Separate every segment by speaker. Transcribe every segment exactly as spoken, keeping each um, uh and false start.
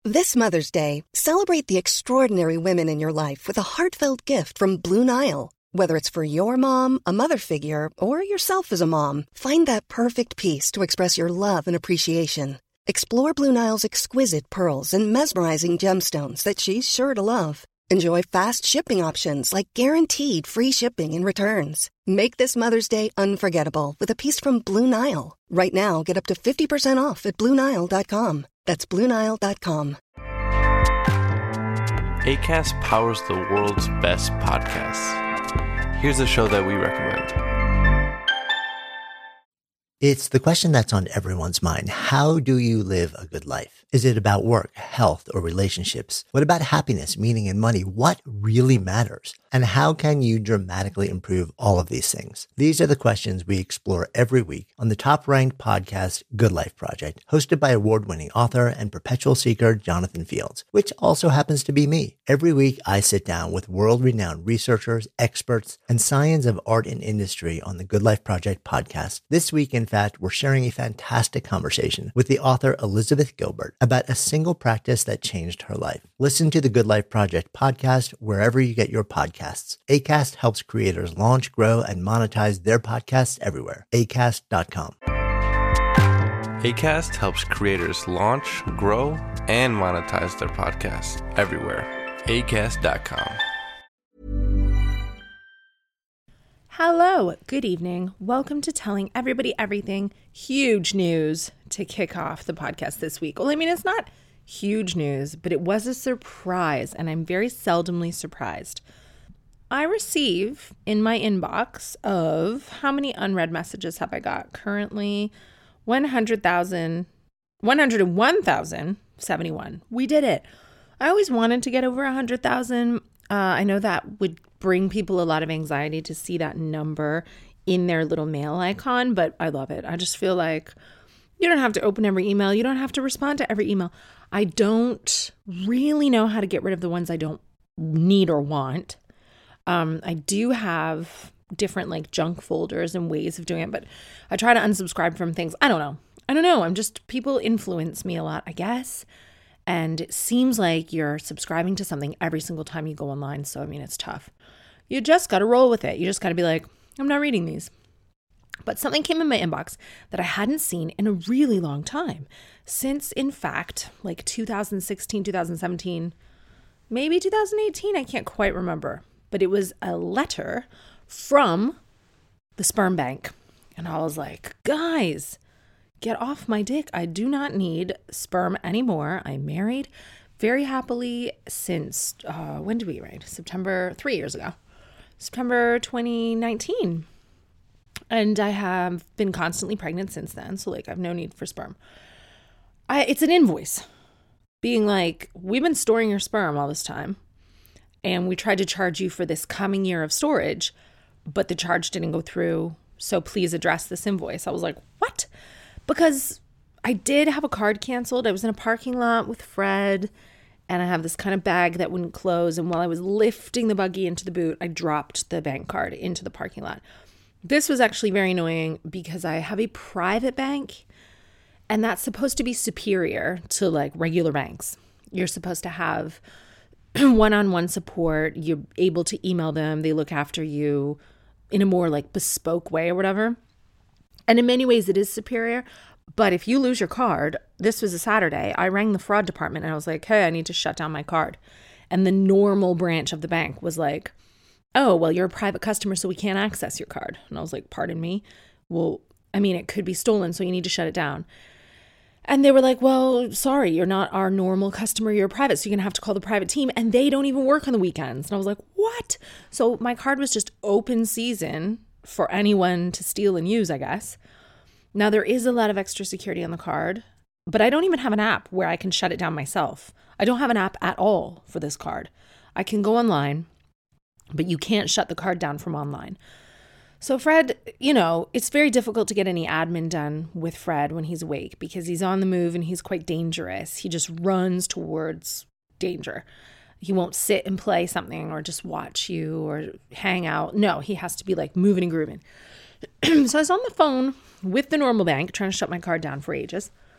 Speaker 1: This Mother's Day, celebrate the extraordinary women in your life with a heartfelt gift from Blue Nile. Whether it's for your mom, a mother figure, or yourself as a mom, find that perfect piece to express your love and appreciation. Explore Blue Nile's exquisite pearls and mesmerizing gemstones that she's sure to love. Enjoy fast shipping options like guaranteed free shipping and returns. Make this Mother's Day unforgettable with a piece from Blue Nile. Right now, get up to fifty percent off at Blue Nile dot com. That's Blue Nile dot com.
Speaker 2: Acast powers the world's best podcasts. Here's a show that we recommend.
Speaker 3: It's the question that's on everyone's mind. How do you live a good life? Is it about work, health, or relationships? What about happiness, meaning, and money? What really matters? And how can you dramatically improve all of these things? These are the questions we explore every week on the top-ranked podcast, Good Life Project, hosted by award-winning author and perpetual seeker Jonathan Fields, which also happens to be me. Every week, I sit down with world-renowned researchers, experts, and science of art and industry on the Good Life Project podcast. This week, in fact, we're sharing a fantastic conversation with the author Elizabeth Gilbert about a single practice that changed her life. Listen to the Good Life Project podcast wherever you get your podcasts. Acast helps creators launch, grow, and monetize their podcasts everywhere. acast dot com.
Speaker 2: Acast helps creators launch, grow, and monetize their podcasts everywhere. acast dot com.
Speaker 4: Hello, good evening. Welcome to Telling Everybody Everything. Huge news to kick off the podcast this week. Well, I mean, it's not huge news, but it was a surprise, and I'm very seldomly surprised. I receive in my inbox of how many unread messages have I got? Currently one hundred thousand, one hundred one thousand seventy-one. We did it. I always wanted to get over one hundred thousand. Uh, I know that would bring people a lot of anxiety to see that number in their little mail icon, but I love it. I just feel like you don't have to open every email. You don't have to respond to every email. I don't really know how to get rid of the ones I don't need or want. Um, I do have different like junk folders and ways of doing it, but I try to unsubscribe from things. I don't know. I don't know. I'm just, people influence me a lot, I guess. And it seems like you're subscribing to something every single time you go online. So, I mean, it's tough. You just got to roll with it. You just got to be like, I'm not reading these. But something came in my inbox that I hadn't seen in a really long time. Since, in fact, like two thousand sixteen, two thousand seventeen, maybe two thousand eighteen, I can't quite remember. But it was a letter from the sperm bank. And I was like, guys, get off my dick. I do not need sperm anymore. I'm married very happily since, uh, when did we write? September, three years ago. September twenty nineteen. And I have been constantly pregnant since then. So like I have no need for sperm. I, it's an invoice being like, we've been storing your sperm all this time. And we tried to charge you for this coming year of storage, but the charge didn't go through. So please address this invoice. I was like, what? Because I did have a card canceled. I was in a parking lot with Fred, and I have this kind of bag that wouldn't close. And while I was lifting the buggy into the boot, I dropped the bank card into the parking lot. This was actually very annoying because I have a private bank, and that's supposed to be superior to like regular banks. You're supposed to have one-on-one support. You're able to email them. They look after you in a more like bespoke way or whatever. And in many ways it is superior. But if you lose your card, this was a Saturday, I rang the fraud department and I was like, hey, I need to shut down my card. And the normal branch of the bank was like, oh, well, you're a private customer, so we can't access your card. And I was like, pardon me? Well, I mean, it could be stolen, so you need to shut it down. And they were like, well, sorry, you're not our normal customer. You're private, so you're going to have to call the private team. And they don't even work on the weekends. And I was like, what? So my card was just open season for anyone to steal and use, I guess. Now, there is a lot of extra security on the card, but I don't even have an app where I can shut it down myself. I don't have an app at all for this card. I can go online, but you can't shut the card down from online. So Fred, you know, it's very difficult to get any admin done with Fred when he's awake because he's on the move and he's quite dangerous. He just runs towards danger. He won't sit and play something or just watch you or hang out. No, he has to be like moving and grooving. So I was on the phone with the normal bank trying to shut my card down for ages.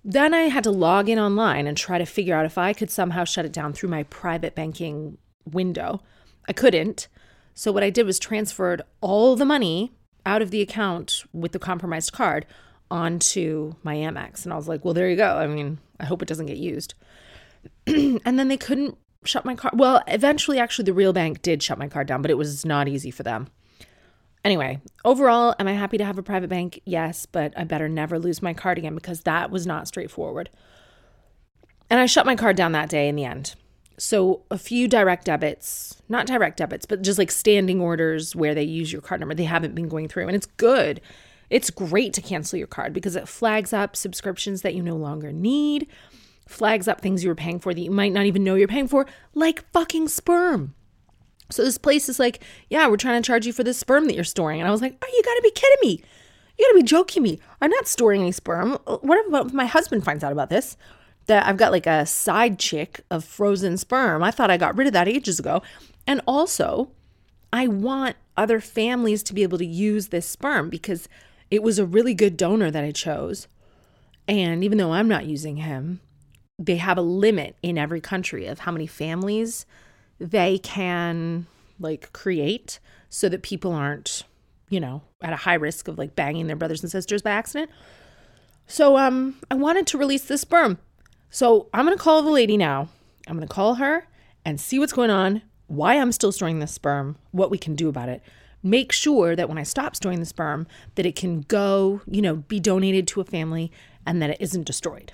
Speaker 4: then I had to log in online and try to figure out if I could somehow shut it down through my private banking window. I couldn't. So what I did was transferred all the money out of the account with the compromised card onto my Amex. And I was like, well, there you go. I mean, I hope it doesn't get used. And then they couldn't shut my card. Well, eventually, actually, the real bank did shut my card down, but it was not easy for them. Anyway, overall, am I happy to have a private bank? Yes, but I better never lose my card again because that was not straightforward. And I shut my card down that day in the end. So a few direct debits, not direct debits, but just like standing orders where they use your card number, they haven't been going through. And it's good. It's great to cancel your card because it flags up subscriptions that you no longer need, flags up things you were paying for that you might not even know you're paying for, like fucking sperm. So this place is like, yeah, we're trying to charge you for this sperm that you're storing. And I was like, oh, you got to be kidding me. You got to be joking me. I'm not storing any sperm. What if my husband finds out about this? That I've got like a side chick of frozen sperm. I thought I got rid of that ages ago. And also, I want other families to be able to use this sperm because it was a really good donor that I chose. And even though I'm not using him, they have a limit in every country of how many families they can like create so that people aren't, you know, at a high risk of like banging their brothers and sisters by accident. So um, I wanted to release this sperm. So I'm going to call the lady now. I'm going to call her and see what's going on, why I'm still storing this sperm, what we can do about it. Make sure that when I stop storing the sperm, that it can go, you know, be donated to a family and that it isn't destroyed.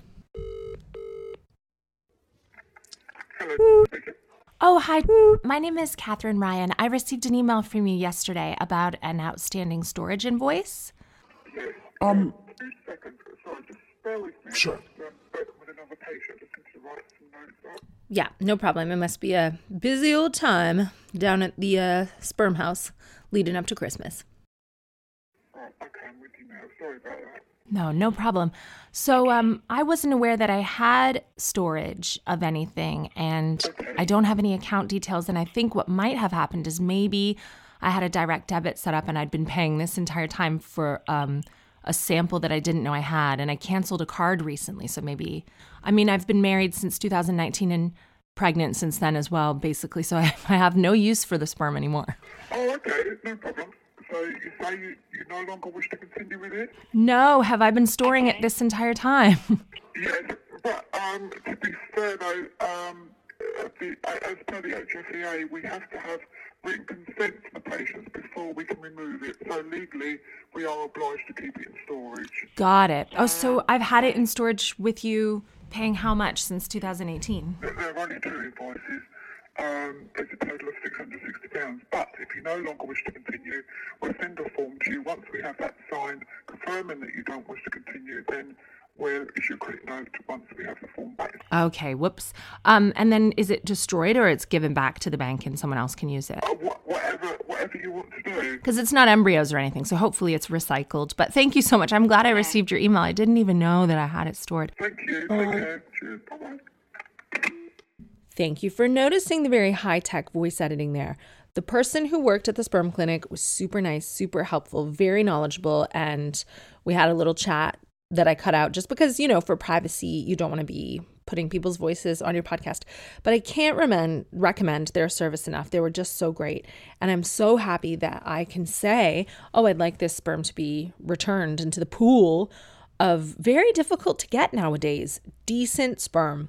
Speaker 5: Hello.
Speaker 6: Oh, hi. My name is Catherine Ryan. I received an email from you yesterday about an outstanding storage invoice.
Speaker 5: Yes.
Speaker 7: Um,
Speaker 5: Two seconds. Sorry, just bear with me.
Speaker 7: Sure.
Speaker 5: I'm with another patient. Just need to write some notes up.
Speaker 4: Yeah, no problem. It must be a busy old time down at the uh, sperm house leading up to Christmas.
Speaker 5: Oh, okay, I'm with you now. Sorry about that.
Speaker 6: No, no problem. So um, I wasn't aware that I had storage of anything, and
Speaker 5: Okay.
Speaker 6: I don't have any account details. And I think what might have happened is maybe I had a direct debit set up and I'd been paying this entire time for um, a sample that I didn't know I had. And I canceled a card recently. So maybe, I mean, I've been married since two thousand nineteen and pregnant since then as well, basically. So I, I have no use for the sperm anymore.
Speaker 5: Oh, okay, no problem. So you say you, you no longer wish to continue with it?
Speaker 6: No, have I been storing it this entire time?
Speaker 5: Yes, but um, to be fair though, um, uh, the, uh, as per the H S E A, we have to have written consent from the patients before we can remove it. So legally, we are obliged to keep it in storage.
Speaker 6: Got it. Oh, so I've had it in storage with you, paying how much since two thousand eighteen?
Speaker 5: There there are only two invoices. Um, there's a total of six hundred sixty pounds. But if you no longer wish to continue, we'll send a form to you. Once we have that signed, confirming that you don't wish to continue, then we'll issue a credit note once we have the form back.
Speaker 6: Okay, whoops. Um, and then is it destroyed or it's given back to the bank and someone else can use it?
Speaker 5: Uh, wha- whatever, whatever you want to do.
Speaker 6: Because it's not embryos or anything, so hopefully it's recycled. But thank you so much. I'm glad I received your email. I didn't even know that I had it stored.
Speaker 5: Thank you. Take care. Cheers. Bye-bye.
Speaker 4: Thank you for noticing the very high-tech voice editing there. The person who worked at the sperm clinic was super nice, super helpful, very knowledgeable, and we had a little chat that I cut out just because, you know, for privacy, you don't want to be putting people's voices on your podcast. But I can't recommend, recommend their service enough. They were just so great. And I'm so happy that I can say, oh, I'd like this sperm to be returned into the pool of very difficult to get nowadays, decent sperm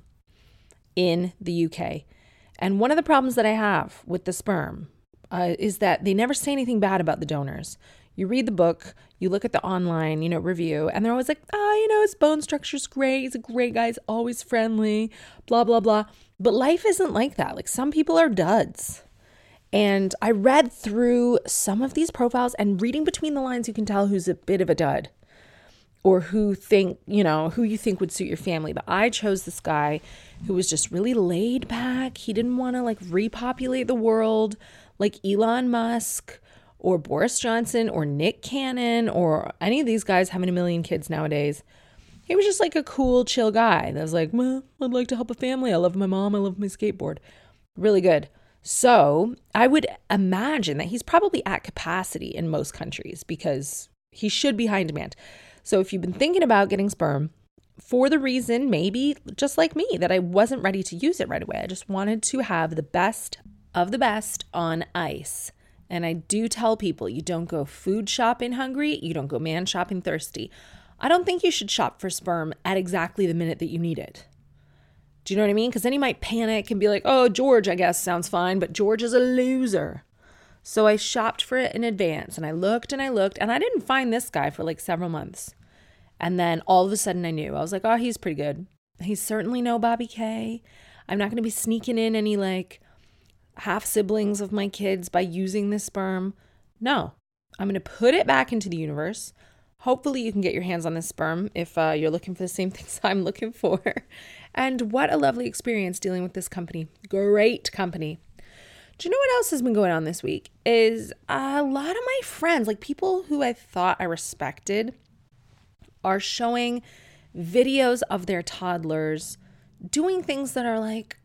Speaker 4: in the U K. And one of the problems that I have with the sperm uh, is that they never say anything bad about the donors. You read the book, you look at the online, you know, review, and they're always like, oh, you know, his bone structure's great. He's a great guy. He's always friendly, blah, blah, blah. But life isn't like that. Like some people are duds. And I read through some of these profiles, and reading between the lines, you can tell who's a bit of a dud or who think, you know, who you think would suit your family. But I chose this guy who was just really laid back. He didn't want to like repopulate the world like Elon Musk or Boris Johnson or Nick Cannon or any of these guys having a million kids nowadays. He was just like a cool, chill guy that was like, well, I'd like to help a family. I love my mom. I love my skateboard. Really good. So I would imagine that he's probably at capacity in most countries because he should be high in demand. So if you've been thinking about getting sperm for the reason, maybe just like me, that I wasn't ready to use it right away. I just wanted to have the best of the best on ice. And I do tell people, you don't go food shopping hungry, you don't go man shopping thirsty. I don't think you should shop for sperm at exactly the minute that you need it. Do you know what I mean? Because then you might panic and be like, oh, George, I guess, sounds fine, but George is a loser. So I shopped for it in advance, and I looked and I looked, and I didn't find this guy for like several months. And then all of a sudden I knew. I was like, oh, he's pretty good. He's certainly no Bobby K. I'm not going to be sneaking in any like half siblings of my kids by using this sperm. No, I'm going to put it back into the universe. Hopefully you can get your hands on this sperm if uh, you're looking for the same things I'm looking for. And what a lovely experience dealing with this company. Great company. Do you know what else has been going on this week? Is a lot of my friends, like people who I thought I respected, are showing videos of their toddlers doing things that are like,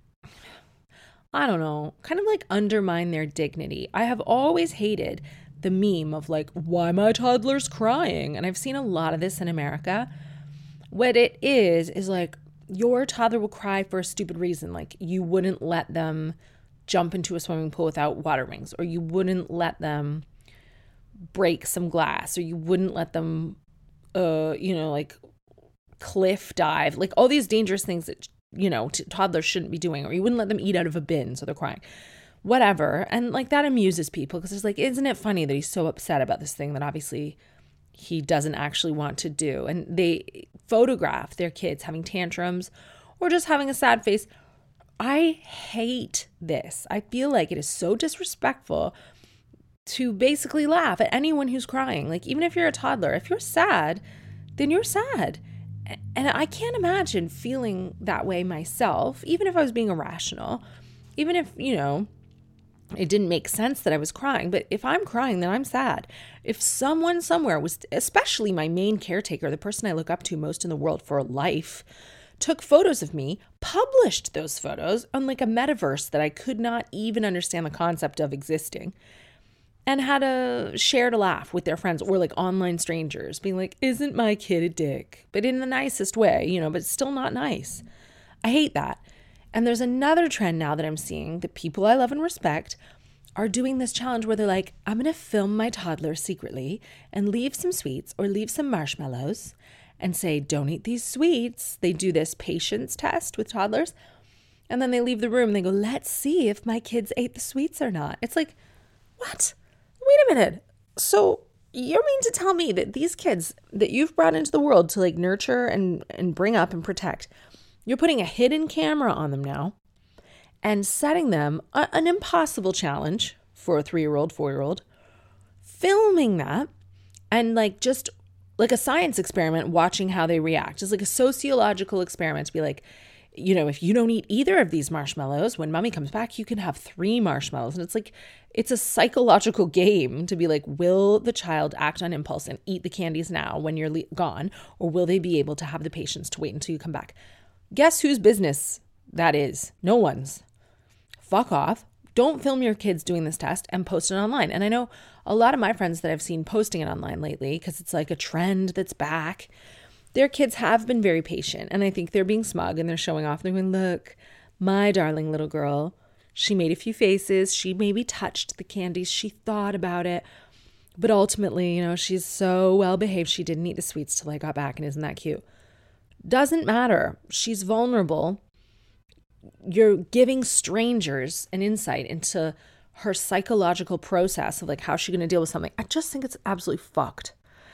Speaker 4: I don't know, kind of like undermine their dignity. I have always hated the meme of like, why my toddler's crying? And I've seen a lot of this in America. What it is, is like your toddler will cry for a stupid reason. Like you wouldn't let them jump into a swimming pool without water wings, or you wouldn't let them break some glass, or you wouldn't let them, uh, you know, like cliff dive, like all these dangerous things that, you know, t- toddlers shouldn't be doing, or you wouldn't let them eat out of a bin, so they're crying. Whatever. And like that amuses people because it's like, isn't it funny that he's so upset about this thing that obviously he doesn't actually want to do? And they photograph their kids having tantrums or just having a sad face. I hate this. I feel like it is so disrespectful to basically laugh at anyone who's crying. Like even if you're a toddler, if you're sad, then you're sad. And I can't imagine feeling that way myself, even if I was being irrational, even if, you know, it didn't make sense that I was crying. But if I'm crying, then I'm sad. If someone somewhere was, especially my main caretaker, the person I look up to most in the world for life, took photos of me, published those photos on like a metaverse that I could not even understand the concept of existing, and had a shared a laugh with their friends or like online strangers being like, isn't my kid a dick? But in the nicest way, you know, but still not nice. I hate that. And there's another trend now that I'm seeing that people I love and respect are doing this challenge where they're like, I'm going to film my toddler secretly and leave some sweets or leave some marshmallows and say, don't eat these sweets. They do this patience test with toddlers. And then they leave the room and they go, let's see if my kids ate the sweets or not. It's like, what? Wait a minute. So you mean to tell me that these kids that you've brought into the world to like nurture and, and bring up and protect, you're putting a hidden camera on them now and setting them a, an impossible challenge for a three-year-old, four-year-old, filming that and like just like a science experiment, watching how they react. It's like a sociological experiment to be like, you know, if you don't eat either of these marshmallows, when mommy comes back, you can have three marshmallows. And it's like, it's a psychological game to be like, will the child act on impulse and eat the candies now when you're le- gone? Or will they be able to have the patience to wait until you come back? Guess whose business that is? No one's. Fuck off. Don't film your kids doing this test and post it online. And I know a lot of my friends that I've seen posting it online lately because it's like a trend that's back. Their kids have been very patient, and I think they're being smug and they're showing off. They're going, look, my darling little girl, she made a few faces. She maybe touched the candies. She thought about it. But ultimately, you know, she's so well behaved. She didn't eat the sweets till I got back, and isn't that cute? Doesn't matter. She's vulnerable. You're giving strangers an insight into her psychological process of like how she's going to deal with something. I just think it's absolutely fucked.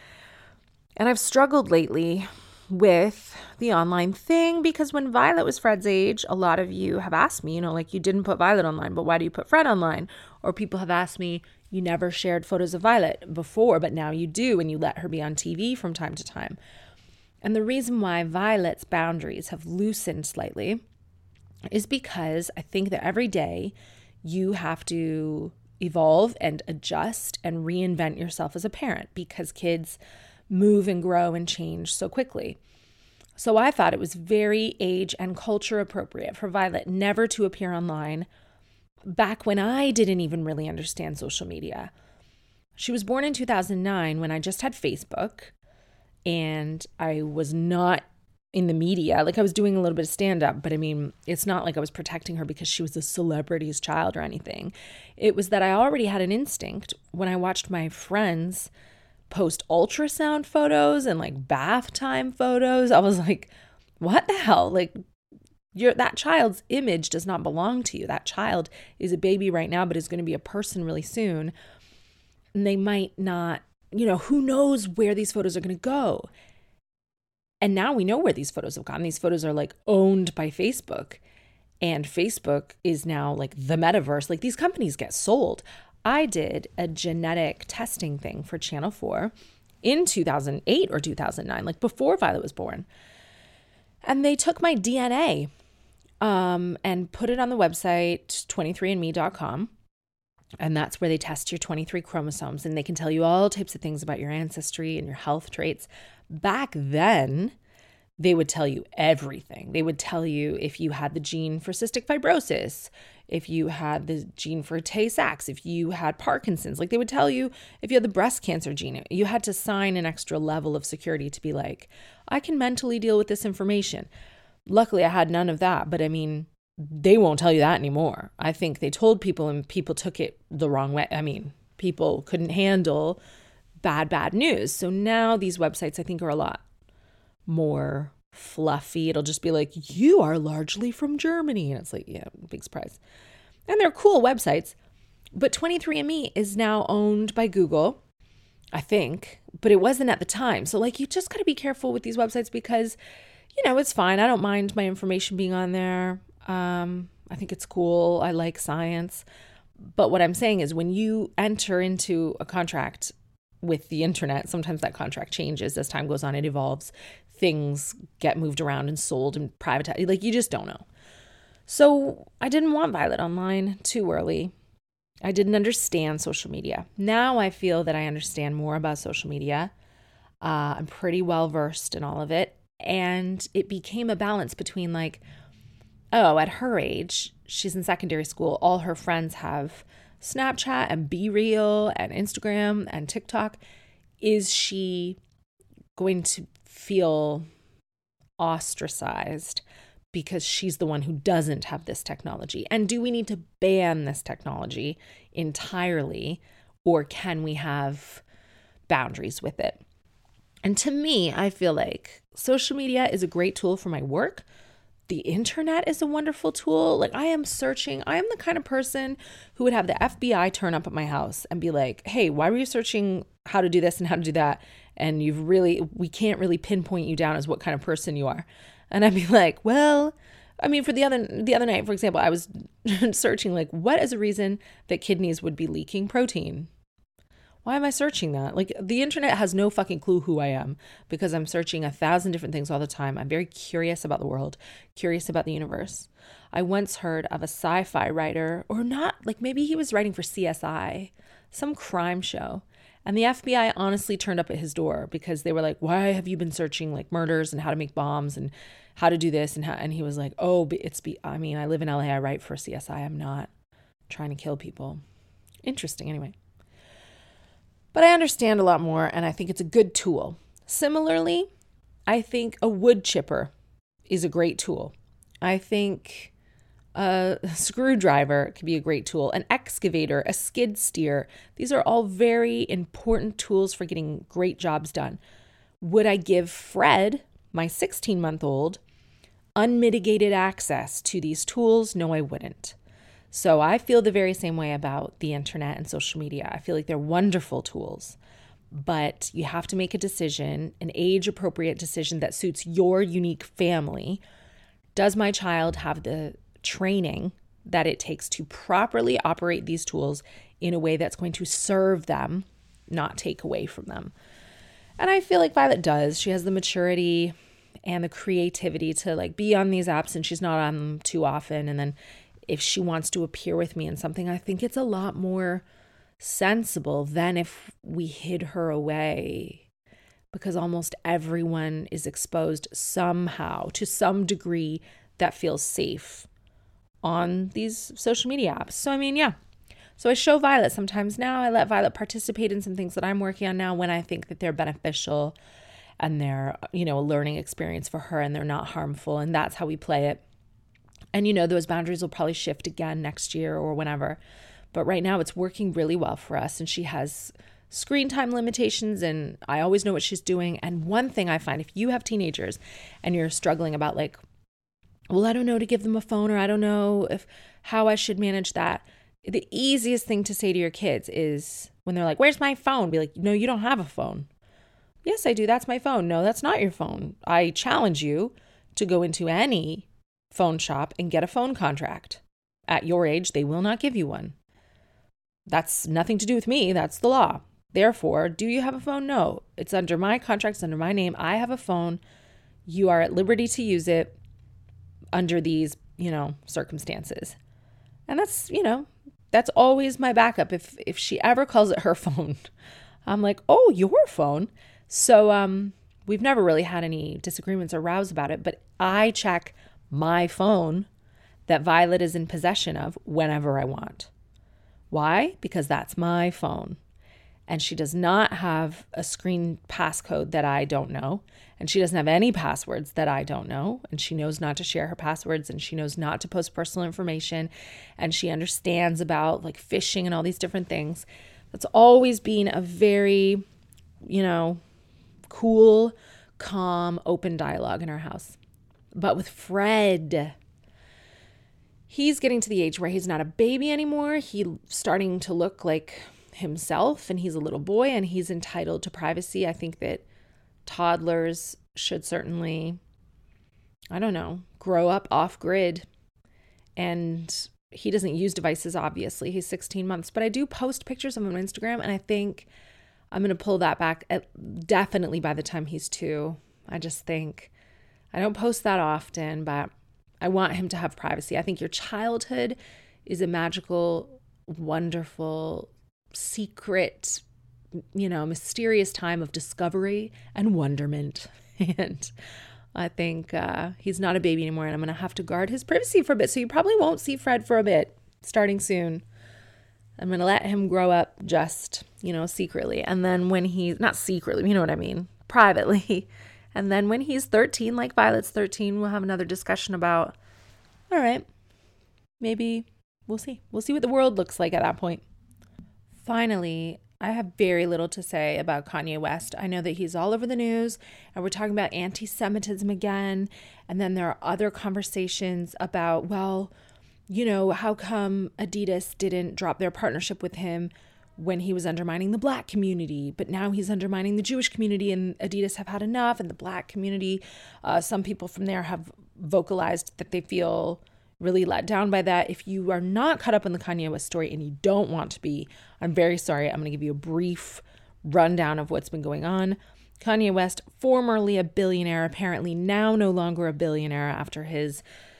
Speaker 4: And I've struggled lately with the online thing because when Violet was Fred's age, a lot of you have asked me, you know, like you didn't put Violet online, but why do you put Fred online? Or people have asked me, you never shared photos of Violet before, but now you do and you let her be on T V from time to time. And the reason why Violet's boundaries have loosened slightly is because I think that every day you have to evolve and adjust and reinvent yourself as a parent because kids move and grow and change so quickly. So I thought it was very age and culture appropriate for Violet never to appear online back when I didn't even really understand social media. She was born in two thousand nine when I just had Facebook and I was not in the media. Like I was doing a little bit of stand-up, but I mean, it's not like I was protecting her because she was a celebrity's child or anything. It was that I already had an instinct when I watched my friends post ultrasound photos and like bath time photos. I was like, what the hell? Like, You're, that child's image does not belong to you. That child is a baby right now, but is going to be a person really soon. And they might not, you know, who knows where these photos are going to go. And now we know where these photos have gone. These photos are like owned by Facebook. And Facebook is now like the metaverse. Like these companies get sold. I did a genetic testing thing for Channel four in two thousand eight or two thousand nine, like before Violet was born. And they took my D N A um, and put it on the website twenty-three and me dot com. And that's where they test your twenty-three chromosomes. And they can tell you all types of things about your ancestry and your health traits. Back then, they would tell you everything. They would tell you if you had the gene for cystic fibrosis, if you had the gene for Tay-Sachs, if you had Parkinson's. Like they would tell you if you had the breast cancer gene. You had to sign an extra level of security to be like, I can mentally deal with this information. Luckily, I had none of that. But I mean, they won't tell you that anymore. I think they told people and people took it the wrong way. I mean, people couldn't handle bad, bad news. So now these websites, I think, are a lot more fluffy. It'll just be like, you are largely from Germany. And it's like, yeah, big surprise. And they're cool websites. But twenty-three and me is now owned by Google, I think, but it wasn't at the time. So like, you just got to be careful with these websites because, you know, it's fine. I don't mind my information being on there. Um, I think it's cool. I like science. But what I'm saying is when you enter into a contract with the internet, sometimes that contract changes as time goes on. It evolves. Things get moved around and sold and privatized. Like you just don't know. So I didn't want Violet online too early. I didn't understand social media. Now I feel that I understand more about social media. Uh, I'm pretty well versed in all of it. And it became a balance between like, oh, at her age, she's in secondary school. All her friends have Snapchat and Be Real and Instagram and TikTok. Is she going to feel ostracized because she's the one who doesn't have this technology? And do we need to ban this technology entirely, or can we have boundaries with it? And to me, I feel like social media is a great tool for my work. The internet is a wonderful tool. Like I am searching. I am the kind of person who would have the F B I turn up at my house and be like, hey, why were you searching how to do this and how to do that? And you've really, we can't really pinpoint you down as what kind of person you are. And I'd be like, well, I mean, for the other, the other night, for example, I was searching like, what is a reason that kidneys would be leaking protein? Why am I searching that? Like the internet has no fucking clue who I am because I'm searching a thousand different things all the time. I'm very curious about the world, curious about the universe. I once heard of a sci-fi writer, or not, like maybe he was writing for C S I, some crime show. And the F B I honestly turned up at his door because they were like, why have you been searching like murders and how to make bombs and how to do this? And how, and he was like, oh, it's, be, I mean, I live in L A, I write for C S I. I'm not trying to kill people. Interesting anyway. But I understand a lot more, and I think it's a good tool. Similarly, I think a wood chipper is a great tool. I think a screwdriver could be a great tool. An excavator, a skid steer. These are all very important tools for getting great jobs done. Would I give Fred, my sixteen-month-old, unmitigated access to these tools? No, I wouldn't. So I feel the very same way about the internet and social media. I feel like they're wonderful tools, but you have to make a decision, an age-appropriate decision that suits your unique family. Does my child have the training that it takes to properly operate these tools in a way that's going to serve them, not take away from them? And I feel like Violet does. She has the maturity and the creativity to like be on these apps, and she's not on them too often. And then if she wants to appear with me in something, I think it's a lot more sensible than if we hid her away, because almost everyone is exposed somehow to some degree that feels safe on these social media apps. So, I mean, yeah. So I show Violet sometimes now. I let Violet participate in some things that I'm working on now when I think that they're beneficial. and they're, you know, a learning experience for her and they're not harmful. And that's how we play it. And, you know, those boundaries will probably shift again next year or whenever. But right now it's working really well for us. And she has screen time limitations and I always know what she's doing. And one thing I find, if you have teenagers and you're struggling about like, well, I don't know to give them a phone, or I don't know if how I should manage that. The easiest thing to say to your kids is when they're like, where's my phone? Be like, no, you don't have a phone. Yes, I do. That's my phone. No, that's not your phone. I challenge you to go into any phone shop and get a phone contract. At your age, they will not give you one. That's nothing to do with me. That's the law. Therefore, do you have a phone? No. It's under my contract. It's under my name. I have a phone. You are at liberty to use it under these, you know, circumstances. And that's, you know, that's always my backup. If if she ever calls it her phone, I'm like, oh, your phone. So um, we've never really had any disagreements or rows about it. But I check my phone that Violet is in possession of whenever I want. Why? Because that's my phone. And she does not have a screen passcode that I don't know. And she doesn't have any passwords that I don't know. And she knows not to share her passwords, and she knows not to post personal information. And she understands about like phishing and all these different things. That's always been a very, you know, cool, calm, open dialogue in our house. But with Fred, he's getting to the age where he's not a baby anymore. He's starting to look like himself, and he's a little boy, and he's entitled to privacy. I think that toddlers should certainly, I don't know, grow up off grid. And he doesn't use devices, obviously. He's sixteen months, but I do post pictures of him on Instagram, and I think I'm going to pull that back at, definitely by the time he's two. I just think I don't post that often, but I want him to have privacy. I think your childhood is a magical, wonderful, secret, you know, mysterious time of discovery and wonderment. And I think uh, he's not a baby anymore, and I'm going to have to guard his privacy for a bit. So you probably won't see Fred for a bit, starting soon. I'm going to let him grow up just, you know, secretly. And then when he's, not secretly, you know what I mean, privately. And then when he's thirteen, like Violet's thirteen, we'll have another discussion about, all right, maybe we'll see. We'll see what the world looks like at that point. Finally, I have very little to say about Kanye West. I know that he's all over the news, and we're talking about anti-Semitism again. And then there are other conversations about, well, you know, how come Adidas didn't drop their partnership with him when he was undermining the Black community, but now he's undermining the Jewish community, and Adidas have had enough, and the Black community, uh, some people from there have vocalized that they feel really let down by that. If you are not caught up on the Kanye West story and you don't want to be, I'm very sorry. I'm going to give you a brief rundown of what's been going on. Kanye West, formerly a billionaire, apparently now no longer a billionaire after his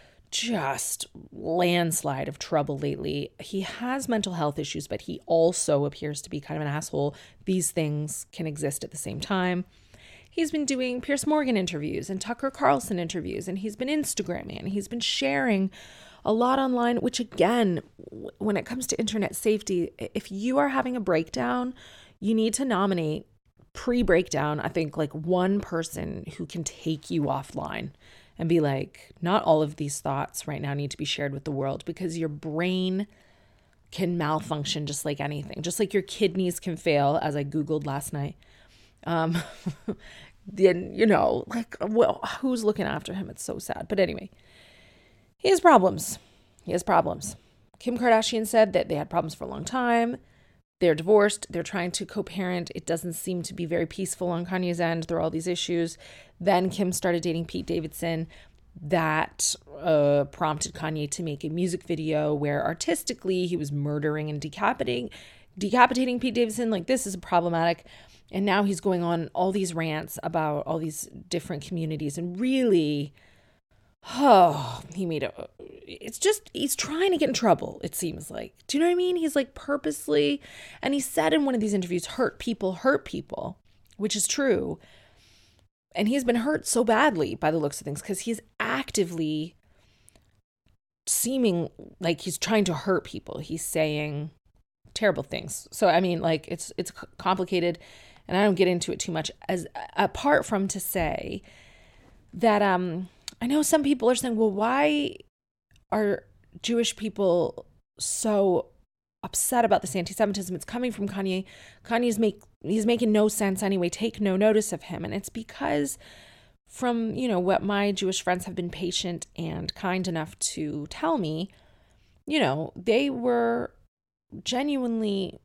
Speaker 4: just landslide of trouble lately. He has mental health issues, but he also appears to be kind of an asshole. These things can exist at the same time. He's been doing Piers Morgan interviews and Tucker Carlson interviews, and he's been Instagramming, and he's been sharing a lot online, which again, when it comes to internet safety, if you are having a breakdown, you need to nominate pre-breakdown, I think, like one person who can take you offline and be like, not all of these thoughts right now need to be shared with the world, because your brain can malfunction just like anything, just like your kidneys can fail, as I Googled last night. Um, then, you know, like, well, who's looking after him? It's so sad. But anyway, he has problems. He has problems. Kim Kardashian said that they had problems for a long time. They're divorced. They're trying to co-parent. It doesn't seem to be very peaceful on Kanye's end. There are all these issues. Then Kim started dating Pete Davidson. That uh, prompted Kanye to make a music video where artistically he was murdering and decapitating, decapitating Pete Davidson. Like, this is problematic. And now he's going on all these rants about all these different communities, and really, oh, he made a, it's just, he's trying to get in trouble, it seems like. Do you know what I mean? He's like purposely, and he said in one of these interviews, hurt people, hurt people, which is true. And he's been hurt so badly by the looks of things, because he's actively seeming like he's trying to hurt people. He's saying terrible things. So, I mean, like, it's, it's complicated. and I don't get into it too much, as apart from to say that um, I know some people are saying, well, why are Jewish people so upset about this anti-Semitism? It's coming from Kanye. Kanye's make he's making no sense anyway. Take no notice of him. And it's because from, you know, what my Jewish friends have been patient and kind enough to tell me, you know, they were genuinely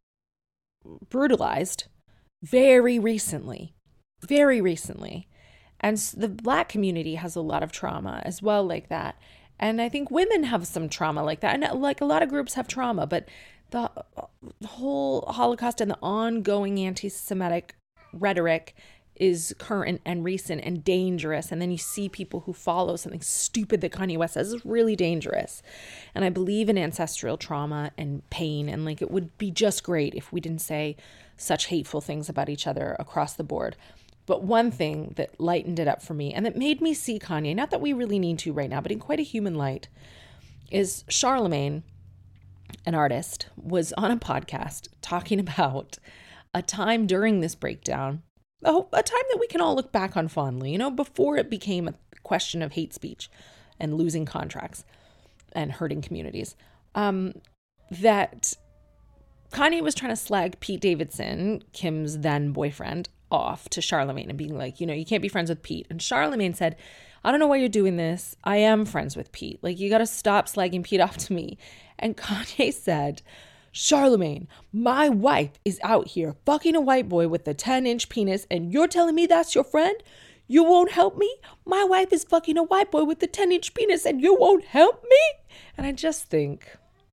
Speaker 4: brutalized very recently, very recently. And the Black community has a lot of trauma as well like that. And I think women have some trauma like that. And like a lot of groups have trauma, but the whole Holocaust and the ongoing anti-Semitic rhetoric is current and recent and dangerous. And then you see people who follow something stupid that Kanye West says is really dangerous. And I believe in ancestral trauma and pain. And like, it would be just great if we didn't say such hateful things about each other across the board. But one thing that lightened it up for me and that made me see Kanye, not that we really need to right now, but in quite a human light, is Charlemagne, an artist, was on a podcast talking about a time during this breakdown, oh, a time that we can all look back on fondly, you know, before it became a question of hate speech and losing contracts and hurting communities, um, that Kanye was trying to slag Pete Davidson, Kim's then boyfriend, off to Charlemagne and being like, you know, you can't be friends with Pete. And Charlemagne said, I don't know why you're doing this. I am friends with Pete. Like, you got to stop slagging Pete off to me. And Kanye said, Charlemagne, my wife is out here fucking a white boy with a ten inch penis and you're telling me that's your friend? You won't help me? My wife is fucking a white boy with a ten inch penis and you won't help me? And I just think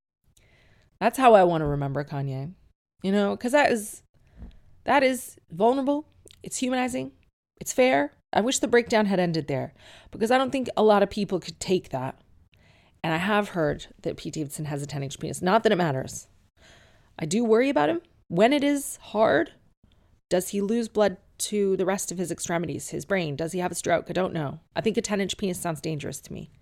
Speaker 4: that's how I want to remember Kanye, you know, because that is, that is vulnerable. It's humanizing. It's fair. I wish the breakdown had ended there because I don't think a lot of people could take that. And I have heard that Pete Davidson has a ten inch penis. Not that it matters. I do worry about him. When it is hard, does he lose blood to the rest of his extremities, his brain? Does he have a stroke? I don't know. I think a ten inch penis sounds dangerous to me.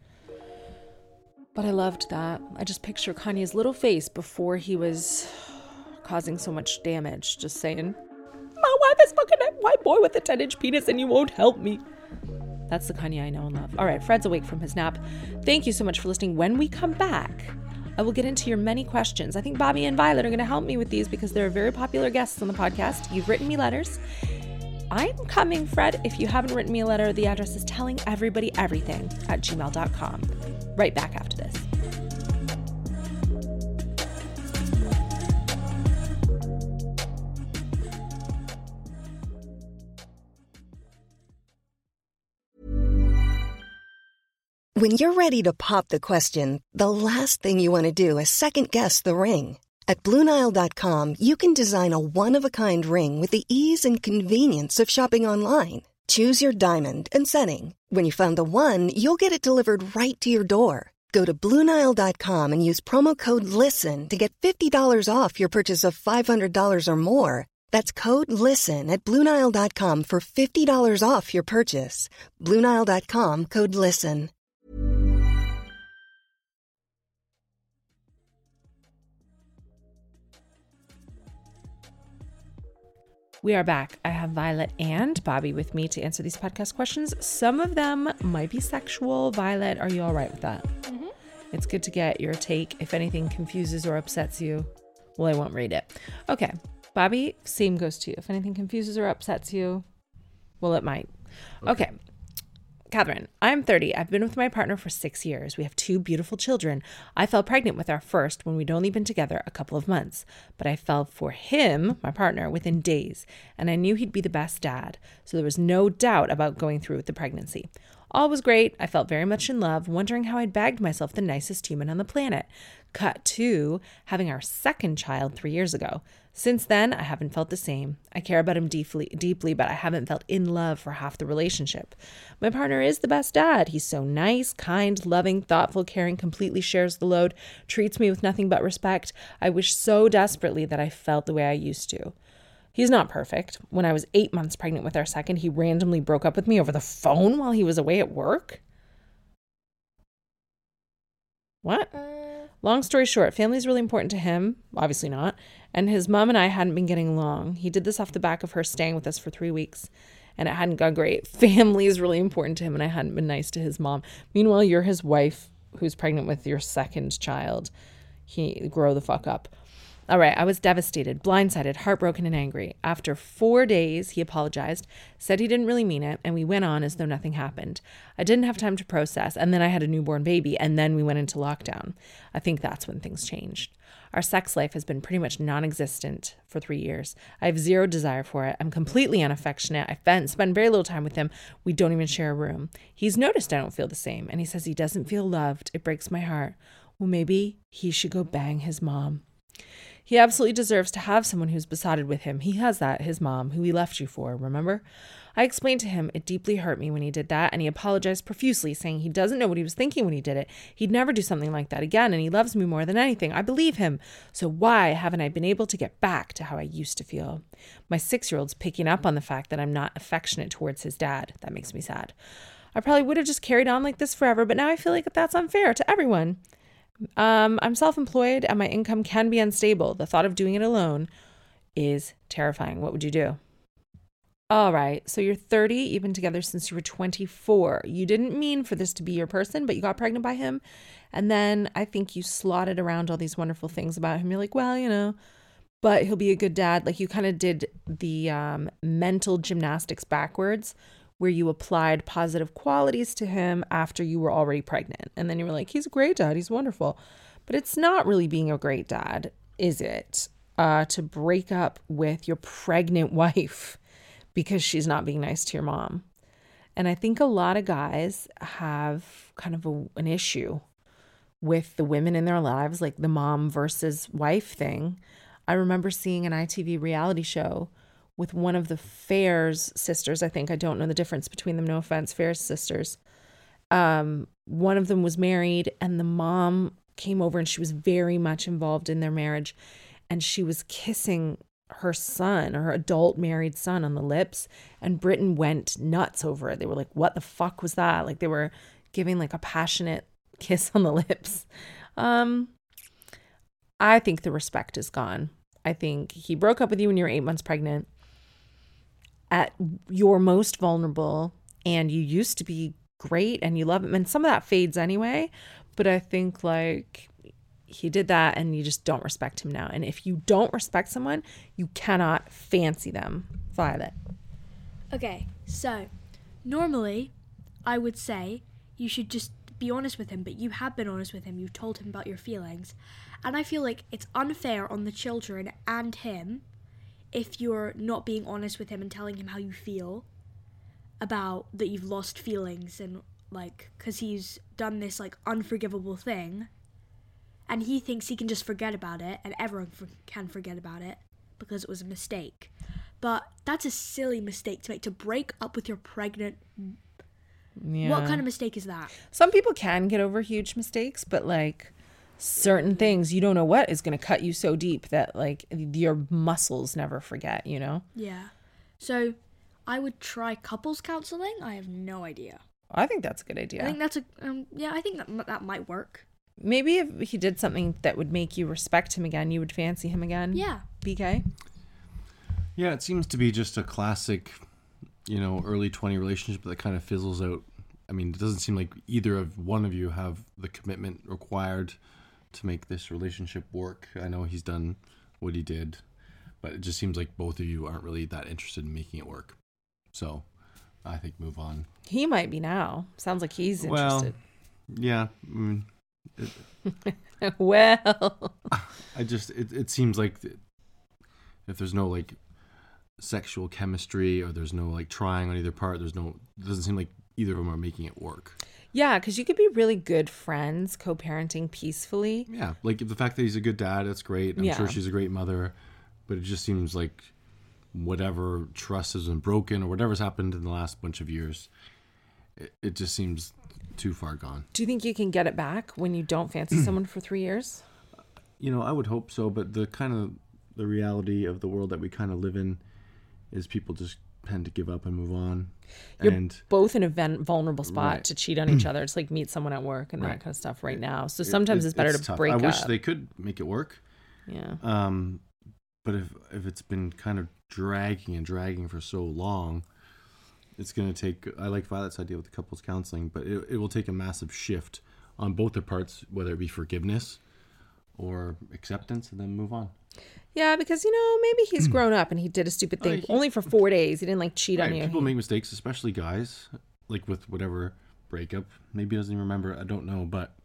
Speaker 4: But I loved that. I just picture Kanye's little face before he was causing so much damage, just saying, my wife is fucking a white boy with a ten inch penis and you won't help me. That's the Kanye I know and love. All right, Fred's awake from his nap. Thank you so much for listening. When we come back, I will get into your many questions. I think Bobby and Violet are going to help me with these because they're very popular guests on the podcast. You've written me letters. I'm coming, Fred. If you haven't written me a letter, the address is telling everybody everything at gmail dot com. Right back after this.
Speaker 1: When you're ready to pop the question, the last thing you want to do is second-guess the ring. At Blue Nile dot com, you can design a one-of-a-kind ring with the ease and convenience of shopping online. Choose your diamond and setting. When you find the one, you'll get it delivered right to your door. Go to Blue Nile dot com and use promo code LISTEN to get fifty dollars off your purchase of five hundred dollars or more. That's code LISTEN at Blue Nile dot com for fifty dollars off your purchase. Blue Nile dot com, code LISTEN.
Speaker 4: We are back. I have Violet and Bobby with me to answer these podcast questions. Some of them might be sexual. Violet, are you all right with that? Mm-hmm. It's good to get your take. If anything confuses or upsets you, well, I won't read it. Okay. Bobby, same goes to you. If anything confuses or upsets you, well, it might. Okay. Catherine, I'm thirty. I've been with my partner for six years. We have two beautiful children. I fell pregnant with our first when we'd only been together a couple of months, but I fell for him, my partner, within days, and I knew he'd be the best dad, so there was no doubt about going through with the pregnancy. All was great. I felt very much in love, wondering how I'd bagged myself the nicest human on the planet. Cut to having our second child three years ago. Since then, I haven't felt the same. I care about him deeply, deeply, but I haven't felt in love for half the relationship. My partner is the best dad. He's so nice, kind, loving, thoughtful, caring, completely shares the load, treats me with nothing but respect. I wish so desperately that I felt the way I used to. He's not perfect. When I was eight months pregnant with our second, he randomly broke up with me over the phone while he was away at work. What? Long story short, family's really important to him. Obviously not. And his mom and I hadn't been getting along. He did this off the back of her staying with us for three weeks. And it hadn't gone great. Family is really important to him, and I hadn't been nice to his mom. Meanwhile, you're his wife who's pregnant with your second child. He grow the fuck up. All right, I was devastated, blindsided, heartbroken, and angry. After four days, he apologized, said he didn't really mean it, and we went on as though nothing happened. I didn't have time to process, and then I had a newborn baby, and then we went into lockdown. I think that's when things changed. Our sex life has been pretty much non-existent for three years. I have zero desire for it. I'm completely unaffectionate. I spend, spend very little time with him. We don't even share a room. He's noticed I don't feel the same, and he says he doesn't feel loved. It breaks my heart. Well, maybe he should go bang his mom. He absolutely deserves to have someone who's besotted with him. He has that, his mom, who he left you for, remember? I explained to him it deeply hurt me when he did that, and he apologized profusely, saying he doesn't know what he was thinking when he did it. He'd never do something like that again, and he loves me more than anything. I believe him. So why haven't I been able to get back to how I used to feel? My six-year-old's picking up on the fact that I'm not affectionate towards his dad. That makes me sad. I probably would have just carried on like this forever, but now I feel like that's unfair to everyone. Um, I'm self-employed and my income can be unstable. The thought of doing it alone is terrifying. What would you do? All right. So you're thirty. You've been together since you were twenty-four. You didn't mean for this to be your person, but you got pregnant by him. And then I think you slotted around all these wonderful things about him. You're like, well, you know, but he'll be a good dad. Like you kind of did the um, mental gymnastics backwards, where you applied positive qualities to him after you were already pregnant. And then you were like, he's a great dad. He's wonderful. But it's not really being a great dad, is it? Uh, to break up with your pregnant wife because she's not being nice to your mom. And I think a lot of guys have kind of a, an issue with the women in their lives, like the mom versus wife thing. I remember seeing an I T V reality show with one of the Fair's sisters. I think I don't know the difference between them. No offense, Fair's sisters. Um, one of them was married and the mom came over and she was very much involved in their marriage. And she was kissing her son, or her adult married son, on the lips. And Britain went nuts over it. They were like, what the fuck was that? Like they were giving like a passionate kiss on the lips. Um, I think the respect is gone. I think he broke up with you when you were eight months pregnant at your most vulnerable, and you used to be great and you love him. And some of that fades anyway. But I think like he did that and you just don't respect him now. And if you don't respect someone, you cannot fancy them. Violet.
Speaker 7: Okay, so normally I would say you should just be honest with him, but you have been honest with him. You've told him about your feelings. And I feel like it's unfair on the children and him if you're not being honest with him and telling him how you feel about that you've lost feelings, and like, because he's done this like unforgivable thing and he thinks he can just forget about it, and everyone for- can forget about it because it was a mistake. But that's a silly mistake to make, to break up with your pregnant.
Speaker 4: Yeah.
Speaker 7: What kind of mistake is that?
Speaker 4: Some people can get over huge mistakes, but like certain things, you don't know what is going to cut you so deep that like your muscles never forget, you know?
Speaker 7: Yeah. So I would try couples counseling. I have no idea.
Speaker 4: I think that's a good idea.
Speaker 7: I think that's a, um, yeah, I think that that might work.
Speaker 4: Maybe if he did something that would make you respect him again, you would fancy him again.
Speaker 7: Yeah.
Speaker 4: B K?
Speaker 8: Yeah, it seems to be just a classic, you know, early twenty relationship that kind of fizzles out. I mean, it doesn't seem like either of one of you have the commitment required to make this relationship work. I know he's done what he did, but it just seems like both of you aren't really that interested in making it work. So I think move on.
Speaker 4: He might be now. Sounds like he's interested.
Speaker 8: Well, yeah. I mean, it,
Speaker 4: well,
Speaker 8: I just, it, it seems like if there's no like sexual chemistry, or there's no like trying on either part, there's no, it doesn't seem like either of them are making it work.
Speaker 4: Yeah, because you could be really good friends, co-parenting peacefully.
Speaker 8: Yeah, like the fact that he's a good dad, that's great. I'm
Speaker 4: yeah.
Speaker 8: sure she's a great mother, but it just seems like whatever trust has been broken or whatever's happened in the last bunch of years, it, it just seems too far gone.
Speaker 4: Do you think you can get it back when you don't fancy someone for three years?
Speaker 8: You know, I would hope so, but the kind of the reality of the world that we kind of live in is people just tend to give up and move on.
Speaker 4: You're
Speaker 8: and
Speaker 4: both in a ven- vulnerable spot
Speaker 8: Right.
Speaker 4: to cheat on each other. It's like meet someone at work and that
Speaker 8: Right.
Speaker 4: kind of stuff right
Speaker 8: It-
Speaker 4: now. So
Speaker 8: it-
Speaker 4: sometimes
Speaker 8: it-
Speaker 4: it's better to
Speaker 8: tough.
Speaker 4: break
Speaker 8: I
Speaker 4: up.
Speaker 8: wish they could make it work.
Speaker 4: Yeah.
Speaker 8: Um, but if if it's been kind of dragging and dragging for so long, it's going to take, I like Violet's idea with the couples counseling, but it, it will take a massive shift on both their parts, whether it be forgiveness or acceptance, and then move on.
Speaker 4: Yeah, because, you know, maybe he's grown up and he did a stupid thing
Speaker 8: he-
Speaker 4: only for four days. He didn't like cheat
Speaker 8: Right,
Speaker 4: on you.
Speaker 8: people
Speaker 4: He-
Speaker 8: make mistakes, especially guys, like with whatever breakup. Maybe he doesn't even remember, I don't know, but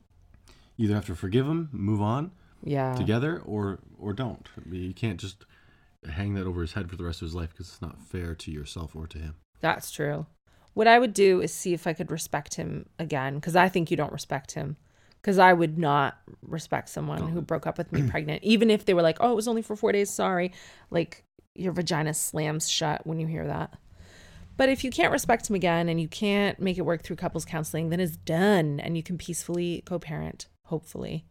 Speaker 8: you either have to forgive him, move on
Speaker 4: yeah.
Speaker 8: together, or or don't. I mean, you can't just hang that over his head for the rest of his life, because it's not fair to yourself or to him.
Speaker 4: That's true. What I would do is see if I could respect him again, because I think you don't respect him. Because I would not respect someone who broke up with me pregnant, even if they were like, oh, it was only for four days, sorry. Like, your vagina slams shut when you hear that. But if you can't respect him again and you can't make it work through couples counseling, then it's done and you can peacefully co-parent, hopefully.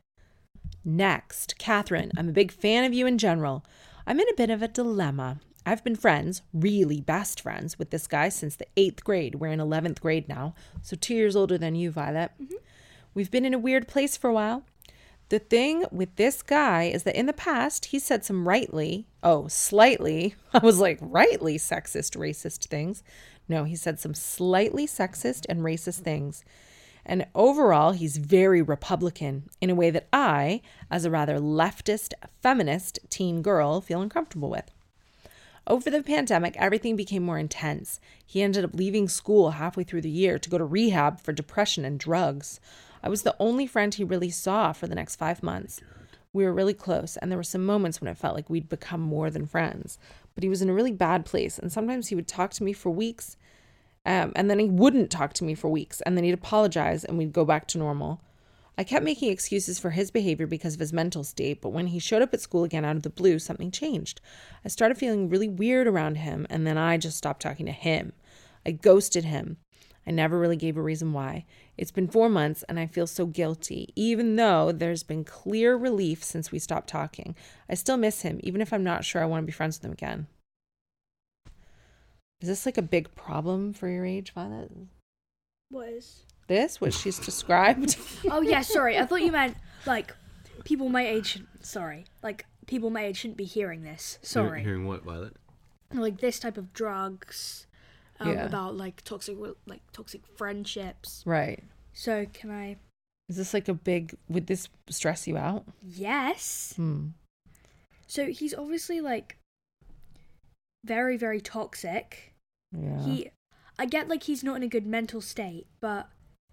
Speaker 4: Next, Catherine, I'm a big fan of you in general. I'm in a bit of a dilemma. I've been friends, really best friends, with this guy since the eighth grade. We're in eleventh grade now, so two years older than you, Violet. Mm-hmm. We've been in a weird place for a while. The thing with this guy is that in the past, he said some rightly, oh, slightly, I was like, rightly sexist, racist things. No, he said some slightly sexist and racist things. And overall, he's very Republican in a way that I, as a rather leftist, feminist teen girl, feel uncomfortable with. Over the pandemic, everything became more intense. He ended up leaving school halfway through the year to go to rehab for depression and drugs. I was the only friend he really saw for the next five months. We were really close, and there were some moments when it felt like we'd become more than friends. But he was in a really bad place, and sometimes he would talk to me for weeks, um, and then he wouldn't talk to me for weeks, and then he'd apologize, and we'd go back to normal. I kept making excuses for his behavior because of his mental state, but when he showed up at school again out of the blue, something changed. I started feeling really weird around him, and then I just stopped talking to him. I ghosted him. I never really gave a reason why. It's been four months and I feel so guilty, even though there's been clear relief since we stopped talking. I still miss him, even if I'm not sure I want to be friends with him again. Is this like a big problem for your age, Violet?
Speaker 7: What is?
Speaker 4: This, what she's described?
Speaker 7: Oh, yeah, sorry. I thought you meant, like, people my age, shouldn't- sorry. Like, people my age shouldn't be hearing this. Sorry.
Speaker 8: Hearing what, Violet?
Speaker 7: Like, this type of drugs, um,
Speaker 4: Yeah.
Speaker 7: about, like, toxic, like, toxic friendships.
Speaker 4: Right.
Speaker 7: So, can I...
Speaker 4: Is this like a big, would this stress you out?
Speaker 7: Yes.
Speaker 4: Hmm.
Speaker 7: So, he's obviously, like, very, very toxic.
Speaker 4: Yeah.
Speaker 7: He... I get, like, he's not in a good mental state, but...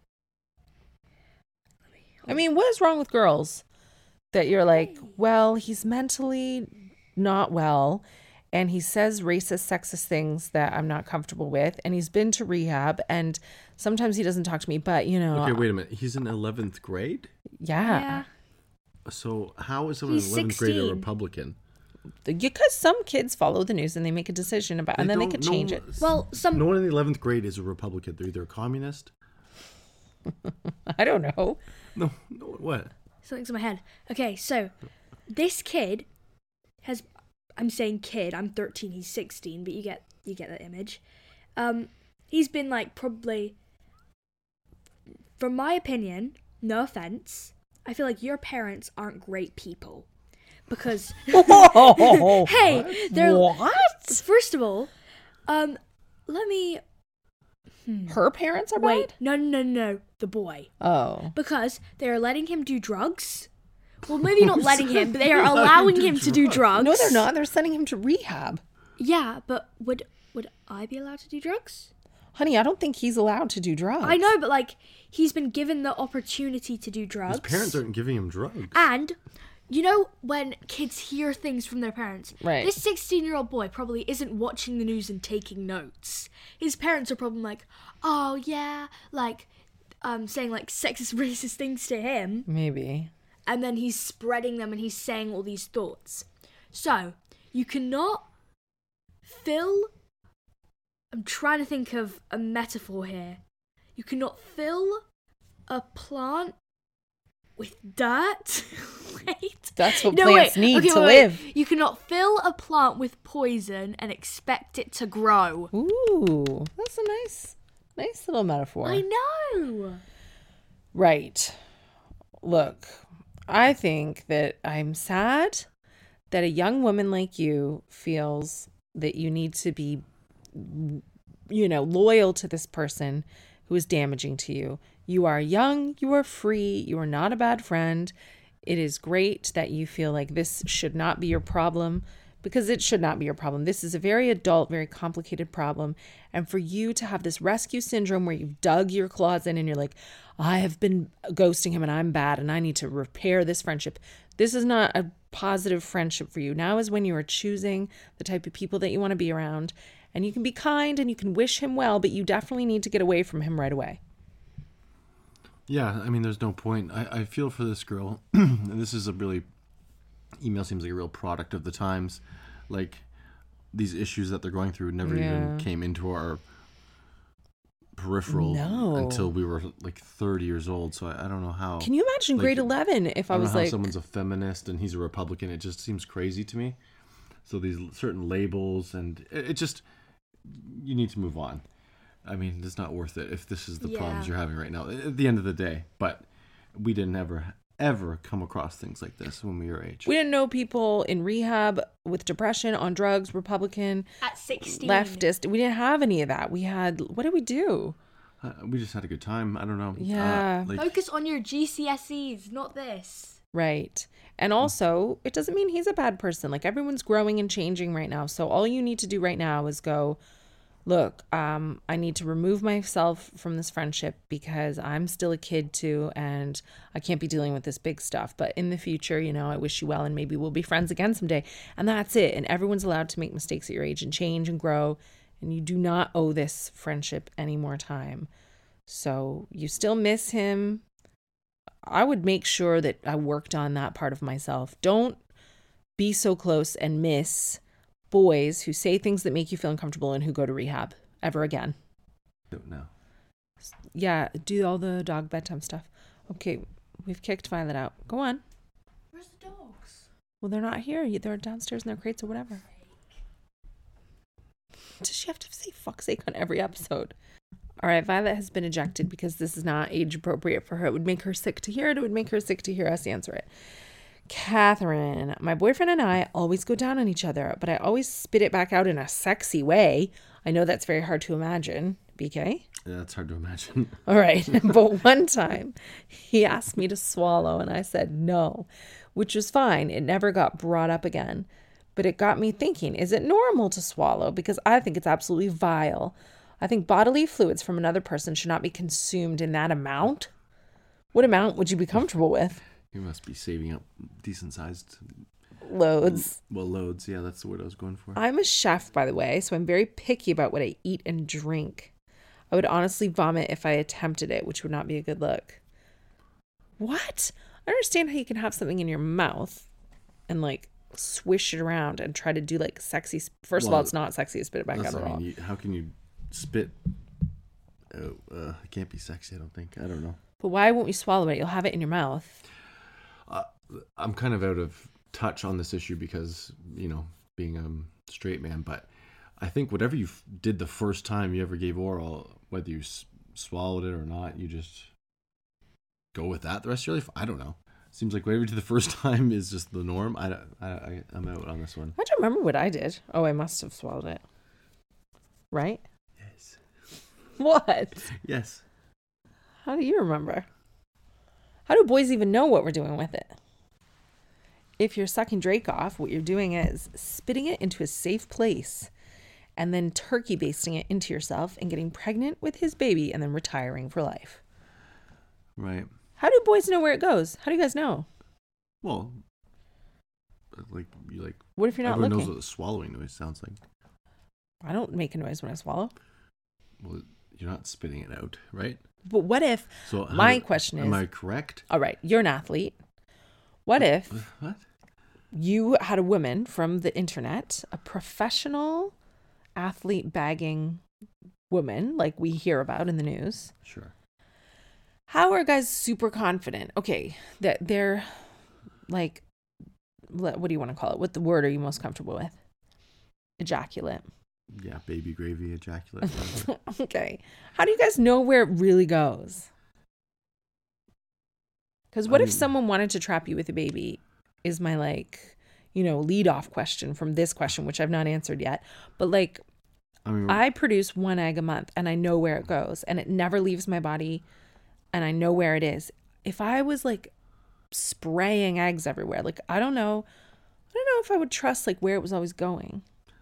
Speaker 4: I mean, what is wrong with girls that you're like, well, he's mentally not well and he says racist, sexist things that I'm not comfortable with, and he's been to rehab, and sometimes he doesn't talk to me, but, you know.
Speaker 8: Okay, wait a minute. He's in eleventh grade?
Speaker 4: Yeah.
Speaker 7: Yeah.
Speaker 8: So how is someone in
Speaker 7: He's
Speaker 8: eleventh grade a
Speaker 7: sixteen.
Speaker 8: Republican?
Speaker 4: Because some kids follow the news and they make a decision about, and
Speaker 8: They
Speaker 4: then they
Speaker 8: don't-
Speaker 4: could
Speaker 8: no-
Speaker 4: change it.
Speaker 7: Well, some...
Speaker 8: No one in the eleventh grade is a Republican. They're either a communist.
Speaker 4: I don't know.
Speaker 8: No, no, what?
Speaker 7: Something's in my head. Okay, so this kid has, I'm saying kid, I'm thirteen, he's sixteen, but you get you get that image. Um, he's been like probably, from my opinion, no offense, I feel like your parents aren't great people. Because
Speaker 4: Whoa!
Speaker 7: hey, they're
Speaker 4: What?
Speaker 7: First of all, um, let me
Speaker 4: Her parents are
Speaker 7: wait.
Speaker 4: bad?
Speaker 7: No, no, no, no, the boy.
Speaker 4: Oh.
Speaker 7: Because they are letting him do drugs. Well, maybe not letting him, but they are allowing him to do drugs.
Speaker 4: No, they're not. They're sending him to rehab.
Speaker 7: Yeah, but would would I be allowed to do drugs?
Speaker 4: Honey, I don't think he's allowed to do drugs.
Speaker 7: I know, but like he's been given the opportunity to do drugs.
Speaker 8: His parents aren't giving him drugs.
Speaker 7: And you know when kids hear things from their parents?
Speaker 4: Right.
Speaker 7: This sixteen-year-old boy probably isn't watching the news and taking notes. His parents are probably like, "Oh yeah," like um saying like sexist, racist things to him.
Speaker 4: Maybe.
Speaker 7: And then he's spreading them and he's saying all these thoughts. So, you cannot fill... I'm trying to think of a metaphor here. You cannot fill a plant with dirt. Wait.
Speaker 4: That's what
Speaker 7: No,
Speaker 4: plants
Speaker 7: wait.
Speaker 4: need
Speaker 7: Okay,
Speaker 4: to
Speaker 7: wait, wait.
Speaker 4: live.
Speaker 7: You cannot fill a plant with poison and expect it to grow.
Speaker 4: Ooh, that's a nice, nice little metaphor.
Speaker 7: I know.
Speaker 4: Right. Look, I think that I'm sad that a young woman like you feels that you need to be, you know, loyal to this person who is damaging to you. You are young, you are free, you are not a bad friend. It is great that you feel like this should not be your problem, because it should not be your problem. This is a very adult, very complicated problem. And for you to have this rescue syndrome where you've dug your claws in and you're like, I have been ghosting him and I'm bad and I need to repair this friendship. This is not a positive friendship for you. Now is when you are choosing the type of people that you want to be around. And you can be kind and you can wish him well, but you definitely need to get away from him right away.
Speaker 8: Yeah, I mean, there's no point. I, I feel for this girl. And this is a really, email seems like a real product of the times. Like, these issues that they're going through never
Speaker 4: Yeah.
Speaker 8: even came into our peripheral
Speaker 4: No.
Speaker 8: until we were like thirty years old. So I, I don't know how.
Speaker 4: Can you imagine
Speaker 8: Like,
Speaker 4: grade eleven if I,
Speaker 8: I don't
Speaker 4: was
Speaker 8: know how
Speaker 4: like,
Speaker 8: someone's a feminist and he's a Republican. It just seems crazy to me. So these certain labels, and it, it just, you need to move on. I mean, it's not worth it if this is the
Speaker 7: Yeah.
Speaker 8: problems you're having right now at the end of the day. But we didn't ever, ever come across things like this when we were age.
Speaker 4: we didn't know people in rehab with depression, on drugs, Republican,
Speaker 7: At sixteen.
Speaker 4: leftist. We didn't have any of that. We had, what did we do?
Speaker 8: Uh, we just had a good time. I don't know.
Speaker 4: Yeah.
Speaker 8: Uh, like,
Speaker 7: Focus on your G C S Es, not this.
Speaker 4: Right. And also, it doesn't mean he's a bad person. Like, everyone's growing and changing right now. So all you need to do right now is go, look, um, I need to remove myself from this friendship because I'm still a kid too, and I can't be dealing with this big stuff. But in the future, you know, I wish you well, and maybe we'll be friends again someday. And that's it. And everyone's allowed to make mistakes at your age and change and grow. And you do not owe this friendship any more time. So you still miss him. I would make sure that I worked on that part of myself. Don't be so close and miss boys who say things that make you feel uncomfortable and who go to rehab ever again.
Speaker 8: don't know.
Speaker 4: Yeah, do all the dog bedtime stuff. Okay, we've kicked Violet out. Go on.
Speaker 7: Where's the dogs?
Speaker 4: Well, they're not here. They're downstairs in their crates or whatever. Does she have to say fuck's sake on every episode? All right, Violet has been ejected because this is not age appropriate for her. It would make her sick to hear it. It would make her sick to hear us answer it. Catherine, my boyfriend and I always go down on each other, but I always spit it back out in a sexy way. I know that's very hard to imagine. B K?
Speaker 8: Yeah, that's hard to imagine.
Speaker 4: All right. But one time he asked me to swallow and I said no, which was fine. It never got brought up again. But it got me thinking, is it normal to swallow? Because I think it's absolutely vile. I think bodily fluids from another person should not be consumed in that amount. What amount would you be comfortable with?
Speaker 8: You must be saving up decent sized
Speaker 4: Loads.
Speaker 8: well loads. Yeah, that's the word I was going for.
Speaker 4: I'm a chef, by the way, so I'm very picky about what I eat and drink. I would honestly vomit if I attempted it, which would not be a good look. What? I understand how you can have something in your mouth and like swish it around and try to do like sexy. First of all,
Speaker 8: Well,
Speaker 4: it's not sexy to spit it back
Speaker 8: That's
Speaker 4: out at
Speaker 8: what I
Speaker 4: all.
Speaker 8: mean. You, how can you spit? Oh, uh, it can't be sexy. I don't think. I don't know.
Speaker 4: But why won't you swallow it? You'll have it in your mouth.
Speaker 8: Uh, I'm kind of out of touch on this issue because, you know, being a straight man, but I think whatever you f- did the first time you ever gave oral, whether you s- swallowed it or not, you just go with that the rest of your life. I don't know. Seems like whatever you did the first time is just the norm. I, I, I, I'm out on this one.
Speaker 4: I don't remember what I did. Oh, I must have swallowed it. Right?
Speaker 8: Yes.
Speaker 4: What?
Speaker 8: Yes.
Speaker 4: How do you remember? How do boys even know what we're doing with it? If you're sucking Drake off, what you're doing is spitting it into a safe place and then turkey basting it into yourself and getting pregnant with his baby and then retiring for life.
Speaker 8: Right.
Speaker 4: How do boys know where it goes? How do you guys know?
Speaker 8: Well, like you like.
Speaker 4: What if you're not
Speaker 8: everyone
Speaker 4: looking?
Speaker 8: knows what the swallowing noise sounds like.
Speaker 4: I don't make a noise when I swallow.
Speaker 8: Well, you're not spitting it out, right?
Speaker 4: But what if,
Speaker 8: So how
Speaker 4: my
Speaker 8: do-
Speaker 4: question is,
Speaker 8: am I correct?
Speaker 4: all right, you're an athlete. What if
Speaker 8: What?
Speaker 4: you had a woman from the internet, a professional athlete bagging woman like we hear about in the news?
Speaker 8: Sure.
Speaker 4: How are guys super confident? Okay, that they're like, what do you want to call it? What the word are you most comfortable with? Ejaculate.
Speaker 8: Yeah, baby gravy ejaculate.
Speaker 4: Okay. How do you guys know where it really goes? Because what
Speaker 8: I
Speaker 4: if
Speaker 8: mean-
Speaker 4: someone wanted to trap you with a baby? Is my like, you know, lead off question from this question, which I've not answered yet. But like,
Speaker 8: I mean,
Speaker 4: I produce one egg a month and I know where it goes and it never leaves my body and I know where it is. If I was like spraying eggs everywhere, like, I don't know. I don't know if I would trust like where it was always going.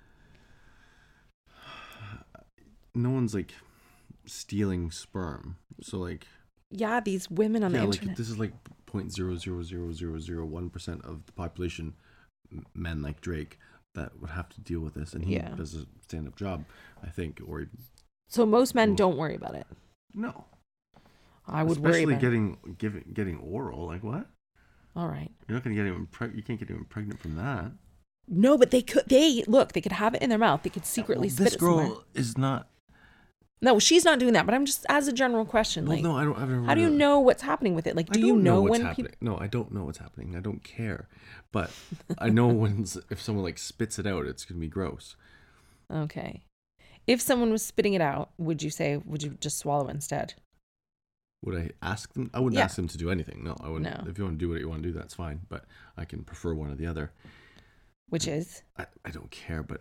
Speaker 8: no one's like stealing sperm. So like,
Speaker 4: Yeah, these women on
Speaker 8: yeah,
Speaker 4: the
Speaker 8: like
Speaker 4: internet.
Speaker 8: this is like point zero zero zero zero zero one percent of the population, m- men like Drake, that would have to deal with this, and he
Speaker 4: Yeah.
Speaker 8: does a stand-up job, I think, or he-
Speaker 4: So most men
Speaker 8: Oof.
Speaker 4: don't worry about it.
Speaker 8: no,
Speaker 4: I would
Speaker 8: especially
Speaker 4: worry about it.
Speaker 8: getting giving getting oral. Like what?
Speaker 4: All right.
Speaker 8: You're not gonna get anyone preg- You can't get anyone pregnant from that.
Speaker 4: No, but they could. They look. They could have it in their mouth. They could secretly
Speaker 8: Well,
Speaker 4: spit
Speaker 8: this
Speaker 4: it
Speaker 8: girl
Speaker 4: somewhere.
Speaker 8: is not.
Speaker 4: No, she's not doing that. But I'm just as a general question.
Speaker 8: Well,
Speaker 4: Like,
Speaker 8: no, I don't. I've never
Speaker 4: how do you
Speaker 8: heard of-
Speaker 4: know what's happening with it? Like,
Speaker 8: I
Speaker 4: do
Speaker 8: don't
Speaker 4: you know,
Speaker 8: what's
Speaker 4: when
Speaker 8: happening?
Speaker 4: people?
Speaker 8: No, I don't know what's happening. I don't care, but I know when s- if someone like spits it out, it's gonna be gross.
Speaker 4: Okay. If someone was spitting it out, would you say? Would you just swallow it instead?
Speaker 8: Would I ask them? I wouldn't
Speaker 4: Yeah.
Speaker 8: ask them to do anything. No, I wouldn't.
Speaker 4: No.
Speaker 8: If you want to do what you want to do, that's fine. But I can prefer one or the other.
Speaker 4: Which is
Speaker 8: I, I don't care, but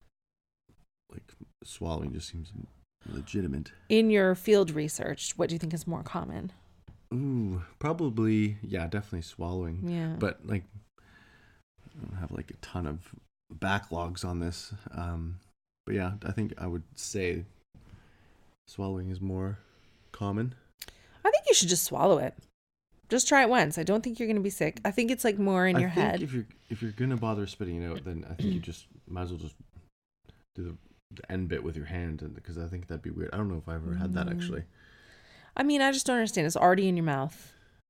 Speaker 8: like swallowing just seems legitimate.
Speaker 4: in your field research. What do you think is more common?
Speaker 8: Ooh, probably yeah, definitely swallowing.
Speaker 4: Yeah.
Speaker 8: But like, I don't have like a ton of backlogs on this. Um, but yeah, I think I would say swallowing is more common.
Speaker 4: I think you should just swallow it. Just try it once. I don't think you're going to be sick. I think it's like more in
Speaker 8: I
Speaker 4: your
Speaker 8: think
Speaker 4: head.
Speaker 8: if you're if you're gonna bother spitting it out, then I think you just might as well just do the, the end bit with your hand, and because I think that'd be weird. I don't know if I've ever had that actually.
Speaker 4: I mean, I just don't understand. It's already in your mouth.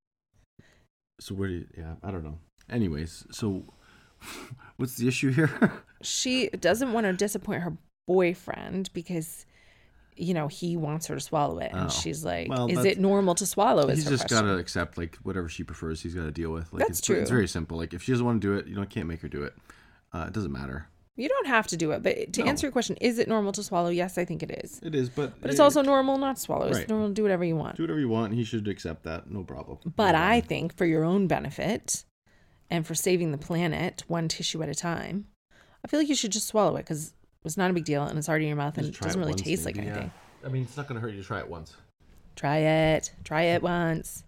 Speaker 8: So where do you? Yeah, I don't know. Anyways, so what's the issue here?
Speaker 4: She doesn't want to disappoint her boyfriend because, you know, he wants her to swallow it. And
Speaker 8: Oh.
Speaker 4: she's like,
Speaker 8: Well,
Speaker 4: is
Speaker 8: that's-
Speaker 4: it normal to swallow? Is
Speaker 8: He's
Speaker 4: her
Speaker 8: just
Speaker 4: question.
Speaker 8: got to accept like whatever she prefers. He's got to deal with. Like
Speaker 4: That's
Speaker 8: it's,
Speaker 4: true.
Speaker 8: It's very simple. Like if she doesn't want to do it, you know, can't make her do it. Uh, it doesn't matter.
Speaker 4: You don't have to do it. But to
Speaker 8: No.
Speaker 4: answer your question, is it normal to swallow? Yes, I think it is.
Speaker 8: It is, but
Speaker 4: But it's also normal not to swallow. It's
Speaker 8: Right.
Speaker 4: normal to do whatever you want.
Speaker 8: do whatever you want. He should accept that. No problem.
Speaker 4: But
Speaker 8: No
Speaker 4: I
Speaker 8: problem.
Speaker 4: think for your own benefit and for saving the planet one tissue at a time, I feel like you should just swallow it because it's not a big deal and it's already in your mouth and
Speaker 8: Just
Speaker 4: it
Speaker 8: try
Speaker 4: doesn't really
Speaker 8: once,
Speaker 4: taste like
Speaker 8: maybe, yeah.
Speaker 4: anything.
Speaker 8: I mean, it's not going to hurt you to try it once.
Speaker 4: Try it. Try it once.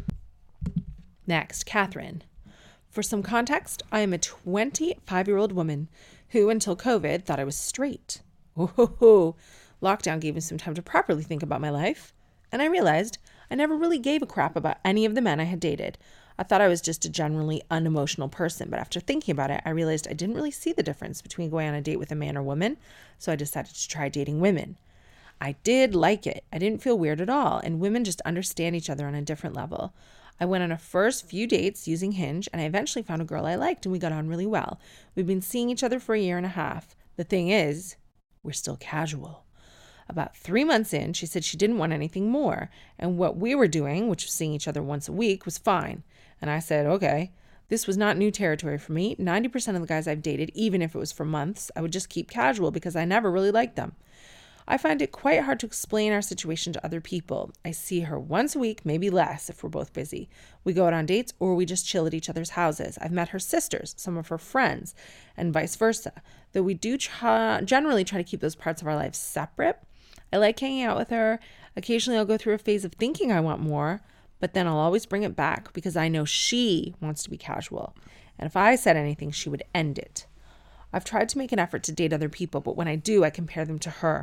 Speaker 4: Next, Catherine. For some context, I am a twenty-five-year-old woman who, until COVID, thought I was straight. Oh, lockdown gave me some time to properly think about my life, and I realized I never really gave a crap about any of the men I had dated. I thought I was just a generally unemotional person, but after thinking about it, I realized I didn't really see the difference between going on a date with a man or woman, so I decided to try dating women. I did like it. I didn't feel weird at all, and women just understand each other on a different level. I went on a first few dates using Hinge, and I eventually found a girl I liked, and we got on really well. We've been seeing each other for a year and a half. The thing is, we're still casual. About three months in, she said she didn't want anything more, and what we were doing, which was seeing each other once a week, was fine. And I said, okay. This was not new territory for me. ninety percent of the guys I've dated, even if it was for months, I would just keep casual because I never really liked them. I find it quite hard to explain our situation to other people. I see her once a week, maybe less if we're both busy. We go out on dates or we just chill at each other's houses. I've met her sisters, some of her friends, and vice versa. Though we do try, generally try to keep those parts of our lives separate. I like hanging out with her. Occasionally I'll go through a phase of thinking I want more, but then I'll always bring it back because I know she wants to be casual. And if I said anything, she would end it. I've tried to make an effort to date other people, but when I do, I compare them to her.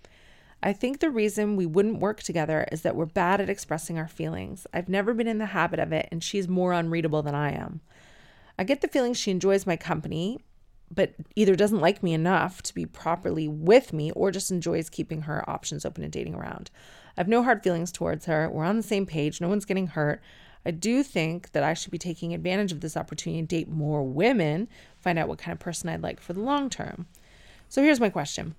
Speaker 4: I think the reason we wouldn't work together is that we're bad at expressing our feelings. I've never been in the habit of it, and she's more unreadable than I am. I get the feeling she enjoys my company, but either doesn't like me enough to be properly with me or just enjoys keeping her options open and dating around. I have no hard feelings towards her. We're on the same page. No one's getting hurt. I do think that I should be taking advantage of this opportunity to date more women, find out what kind of person I'd like for the long term. So here's my question.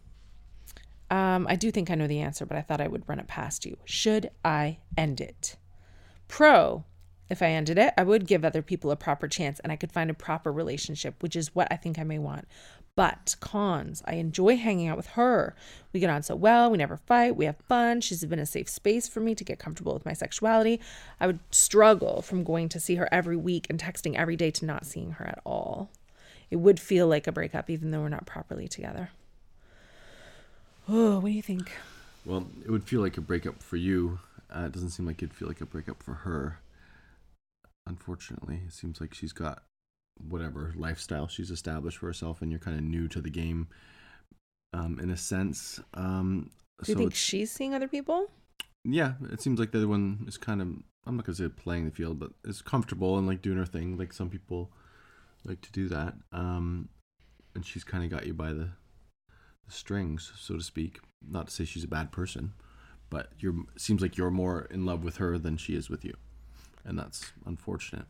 Speaker 4: Um, I do think I know the answer, but I thought I would run it past you. Should I end it? Pro, If I ended it, I would give other people a proper chance and I could find a proper relationship, which is what I think I may want. But cons, I enjoy hanging out with her. We get on so well. We never fight. We have fun. She's been a safe space for me to get comfortable with my sexuality. I would struggle from going to see her every week and texting every day to not seeing her at all. It would feel like a breakup, even though we're not properly together. Oh, what do you think?
Speaker 8: Well, it would feel like a breakup for you. Uh, it doesn't seem like it'd feel like a breakup for her. Unfortunately, it seems like she's got whatever lifestyle she's established for herself, and you're kind of new to the game, um, in a sense. Um,
Speaker 4: Do you
Speaker 8: so
Speaker 4: think she's seeing other people?
Speaker 8: Yeah, it seems like the other one is kind of, I'm not gonna say playing the field, but is comfortable and like doing her thing. Like some people like to do that. Um, and she's kind of got you by the, the strings, so to speak. Not to say she's a bad person, but you're it seems like you're more in love with her than she is with you. And that's unfortunate.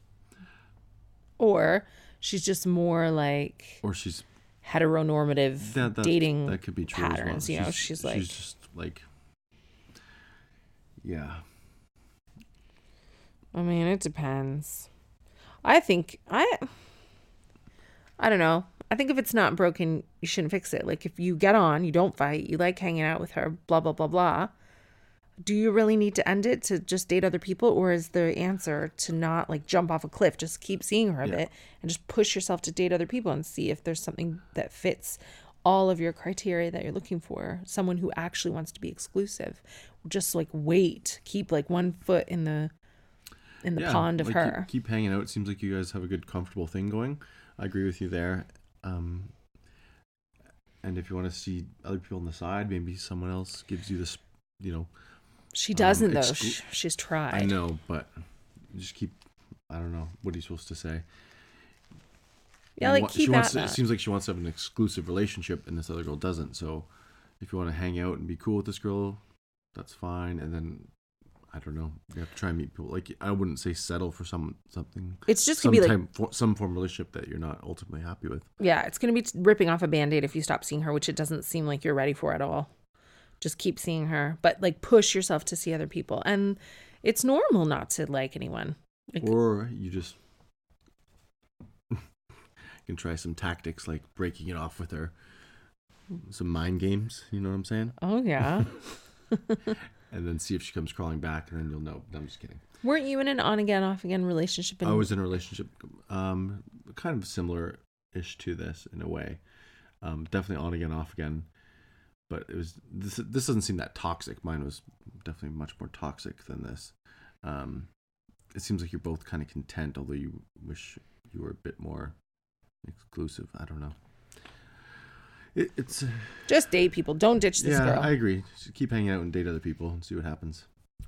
Speaker 4: Or she's just more like,
Speaker 8: or she's
Speaker 4: heteronormative
Speaker 8: that, that,
Speaker 4: dating
Speaker 8: that could be true
Speaker 4: patterns.
Speaker 8: as well.
Speaker 4: You know,
Speaker 8: she's,
Speaker 4: she's like,
Speaker 8: she's just like, yeah.
Speaker 4: I mean, it depends. I think I, I don't know. I think if it's not broken, you shouldn't fix it. Like if you get on, you don't fight, you like hanging out with her, blah, blah, blah, blah. Do you really need to end it to just date other people? Or is the answer to not like jump off a cliff, just keep seeing her a
Speaker 8: yeah.
Speaker 4: bit and just push yourself to date other people and see if there's something that fits all of your criteria that you're looking for? Someone who actually wants to be exclusive. Just like wait, keep like one foot in the in the
Speaker 8: yeah,
Speaker 4: pond of
Speaker 8: like
Speaker 4: her.
Speaker 8: Keep, keep hanging out. It seems like you guys have a good, comfortable thing going. I agree with you there. Um, and if you want to see other people on the side, maybe someone else gives you this, you know.
Speaker 4: She doesn't,
Speaker 8: um,
Speaker 4: though.
Speaker 8: exclu-
Speaker 4: She's tried.
Speaker 8: I know, but just keep, I don't know. What are you supposed to say?
Speaker 4: Yeah,
Speaker 8: You
Speaker 4: like
Speaker 8: want-
Speaker 4: keep
Speaker 8: she wants
Speaker 4: at
Speaker 8: to, It
Speaker 4: that.
Speaker 8: seems like she wants to have an exclusive relationship, and this other girl doesn't. So if you want to hang out and be cool with this girl, that's fine. And then, I don't know, you have to try and meet people. Like, I wouldn't say settle for some something.
Speaker 4: It's just
Speaker 8: some
Speaker 4: gonna be like,
Speaker 8: type, for, some form of relationship that you're not ultimately happy with.
Speaker 4: yeah, it's going to be t- ripping off a Band-Aid if you stop seeing her, which it doesn't seem like you're ready for at all. Just keep seeing her, but like push yourself to see other people. And it's normal not to like anyone. Like,
Speaker 8: Or you just can try some tactics like breaking it off with her. Some mind games, you know what I'm saying?
Speaker 4: oh, yeah.
Speaker 8: And then see if she comes crawling back, and then you'll know. No, I'm just kidding.
Speaker 4: Weren't you in an on-again, off-again relationship? In-
Speaker 8: I was in a relationship um, kind of similar-ish to this in a way. Um, definitely on again, off again. But it was this. This doesn't seem that toxic. Mine was definitely much more toxic than this. Um, it seems like you're both kind of content, although you wish you were a bit more exclusive. I don't know. It, it's
Speaker 4: Just date people. Don't ditch this
Speaker 8: yeah.
Speaker 4: girl.
Speaker 8: I agree. Just keep hanging out and date other people and see what happens.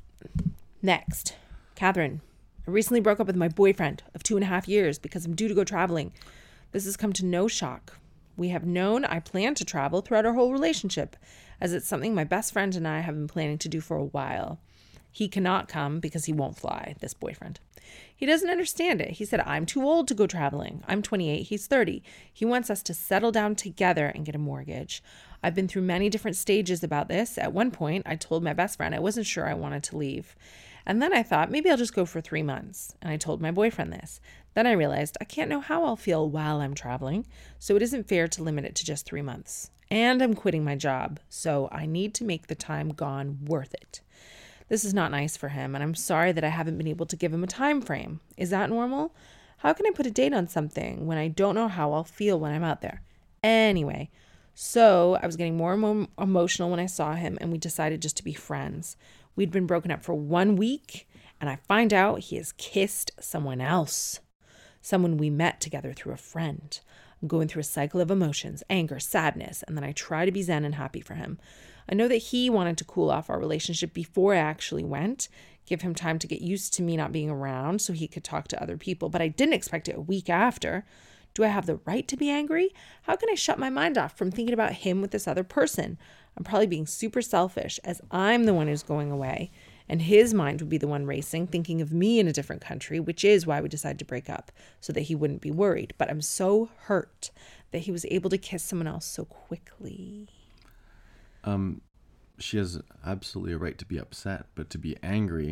Speaker 4: Next, Catherine. I recently broke up with my boyfriend of two and a half years because I'm due to go traveling. This has come to no shock. We have known I plan to travel throughout our whole relationship, as it's something my best friend and I have been planning to do for a while. He cannot come because he won't fly, this boyfriend. He doesn't understand it. He said, I'm too old to go traveling. I'm twenty-eight, he's thirty. He wants us to settle down together and get a mortgage. I've been through many different stages about this. At one point, I told my best friend I wasn't sure I wanted to leave. And then I thought, maybe I'll just go for three months. And I told my boyfriend this. Then I realized I can't know how I'll feel while I'm traveling, so it isn't fair to limit it to just three months. And I'm quitting my job, so I need to make the time gone worth it. This is not nice for him, and I'm sorry that I haven't been able to give him a time frame. Is that normal? How can I put a date on something when I don't know how I'll feel when I'm out there? Anyway, so I was getting more and more emotional when I saw him, and we decided just to be friends. We'd been broken up for one week, and I find out he has kissed someone else. Someone we met together through a friend. I'm going through a cycle of emotions, anger, sadness, and then I try to be zen and happy for him. I know that he wanted to cool off our relationship before I actually went, give him time to get used to me not being around so he could talk to other people, but I didn't expect it a week after. Do I have the right to be angry? How can I shut my mind off from thinking about him with this other person? I'm probably being super selfish as I'm the one who's going away, and his mind would be the one racing, thinking of me in a different country, which is why we decided to break up, so that he wouldn't be worried. But I'm so hurt that he was able to kiss someone else so quickly.
Speaker 8: Um, she has absolutely a right to be upset, but to be angry,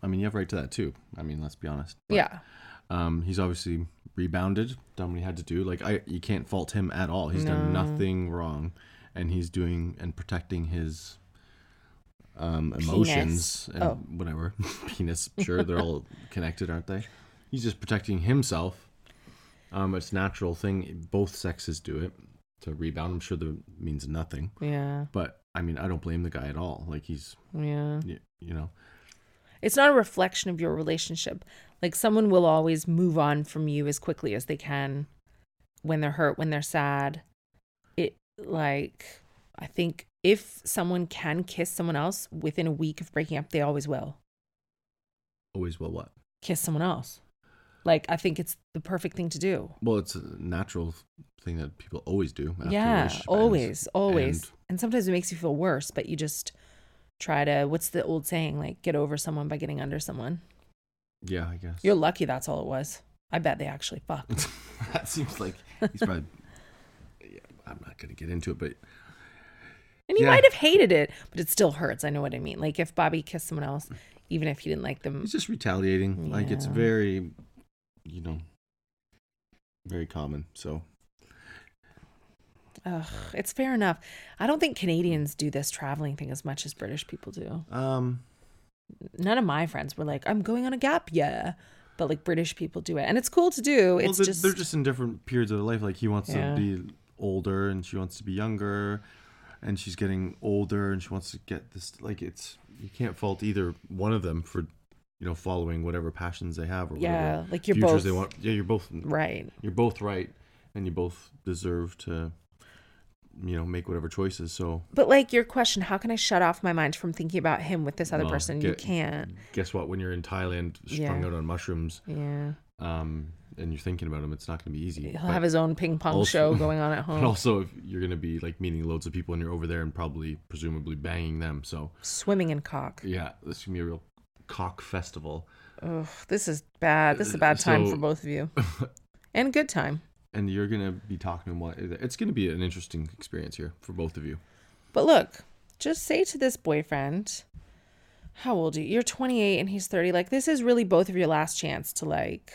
Speaker 8: I mean, you have a right to that too. I mean, let's be honest. But,
Speaker 4: yeah.
Speaker 8: Um, he's obviously rebounded, done what he had to do. Like I, you can't fault him at all. He's
Speaker 4: No.
Speaker 8: done nothing wrong, and he's doing and protecting his um, emotions
Speaker 4: Penis.
Speaker 8: and
Speaker 4: Oh.
Speaker 8: whatever. Penis, sure, they're all connected, aren't they? He's just protecting himself. Um, it's a natural thing. Both sexes do it to rebound. I'm sure that means nothing.
Speaker 4: Yeah.
Speaker 8: But I mean, I don't blame the guy at all. Like he's,
Speaker 4: Yeah.
Speaker 8: you, you know.
Speaker 4: It's not a reflection of your relationship. Like someone will always move on from you as quickly as they can when they're hurt, when they're sad. It like, I think if someone can kiss someone else within a week of breaking up, they always will.
Speaker 8: Always will what?
Speaker 4: Kiss someone else. Like, I think it's the perfect thing to do.
Speaker 8: Well, it's a natural thing that people always do. After a
Speaker 4: Yeah,
Speaker 8: relationship
Speaker 4: always,
Speaker 8: ends.
Speaker 4: always.
Speaker 8: And
Speaker 4: And sometimes it makes you feel worse, but you just try to, what's the old saying? Like, get over someone by getting under someone.
Speaker 8: yeah, I guess.
Speaker 4: You're lucky that's all it was. I bet they actually fucked.
Speaker 8: That seems like he's probably. Yeah, I'm not going to get into it, but
Speaker 4: And he
Speaker 8: Yeah.
Speaker 4: might have hated it, but it still hurts. I know what I mean. Like if Bobby kissed someone else, even if he didn't like them.
Speaker 8: he's just retaliating. Like it's
Speaker 4: Yeah.
Speaker 8: very, you know, very common. So
Speaker 4: Ugh, it's fair enough. I don't think Canadians do this traveling thing as much as British people do.
Speaker 8: um,
Speaker 4: None of my friends were like, I'm going on a gap year. But like British people do it. And it's cool to do.
Speaker 8: well,
Speaker 4: It's
Speaker 8: they're,
Speaker 4: just,
Speaker 8: they're just in different periods of their life. Like he wants
Speaker 4: Yeah.
Speaker 8: to be older, and she wants to be younger, and she's getting older, and she wants to get this. Like it's you can't fault either one of them for, you know, following whatever passions they have or
Speaker 4: Yeah,
Speaker 8: whatever
Speaker 4: like you're
Speaker 8: futures
Speaker 4: both-
Speaker 8: they want. Yeah, you're both
Speaker 4: right.
Speaker 8: You're both right, and you both deserve to, you know, make whatever choices. So
Speaker 4: But like your question, how can I shut off my mind from thinking about him with this other
Speaker 8: well,
Speaker 4: person? you
Speaker 8: get-
Speaker 4: can't.
Speaker 8: Guess what? When you're in Thailand, strung
Speaker 4: Yeah.
Speaker 8: out on mushrooms,
Speaker 4: Yeah.
Speaker 8: um, and you're thinking about him, it's not going to be easy.
Speaker 4: He'll
Speaker 8: But-
Speaker 4: have his own ping pong
Speaker 8: also-
Speaker 4: show going on at
Speaker 8: But
Speaker 4: home.
Speaker 8: also, if you're going to be like meeting loads of people, and you're over there and probably, presumably, banging them. So
Speaker 4: Swimming in cock.
Speaker 8: yeah, this is gonna be a real cock festival.
Speaker 4: Ugh, this is bad. This is a bad time
Speaker 8: So-
Speaker 4: for both of you. And good time.
Speaker 8: And you're gonna be talking to him. While, it's gonna be an interesting experience here for both of you.
Speaker 4: But look, just say to this boyfriend, how old are you? You're twenty-eight and he's thirty. Like, this is really both of your last chance to, like,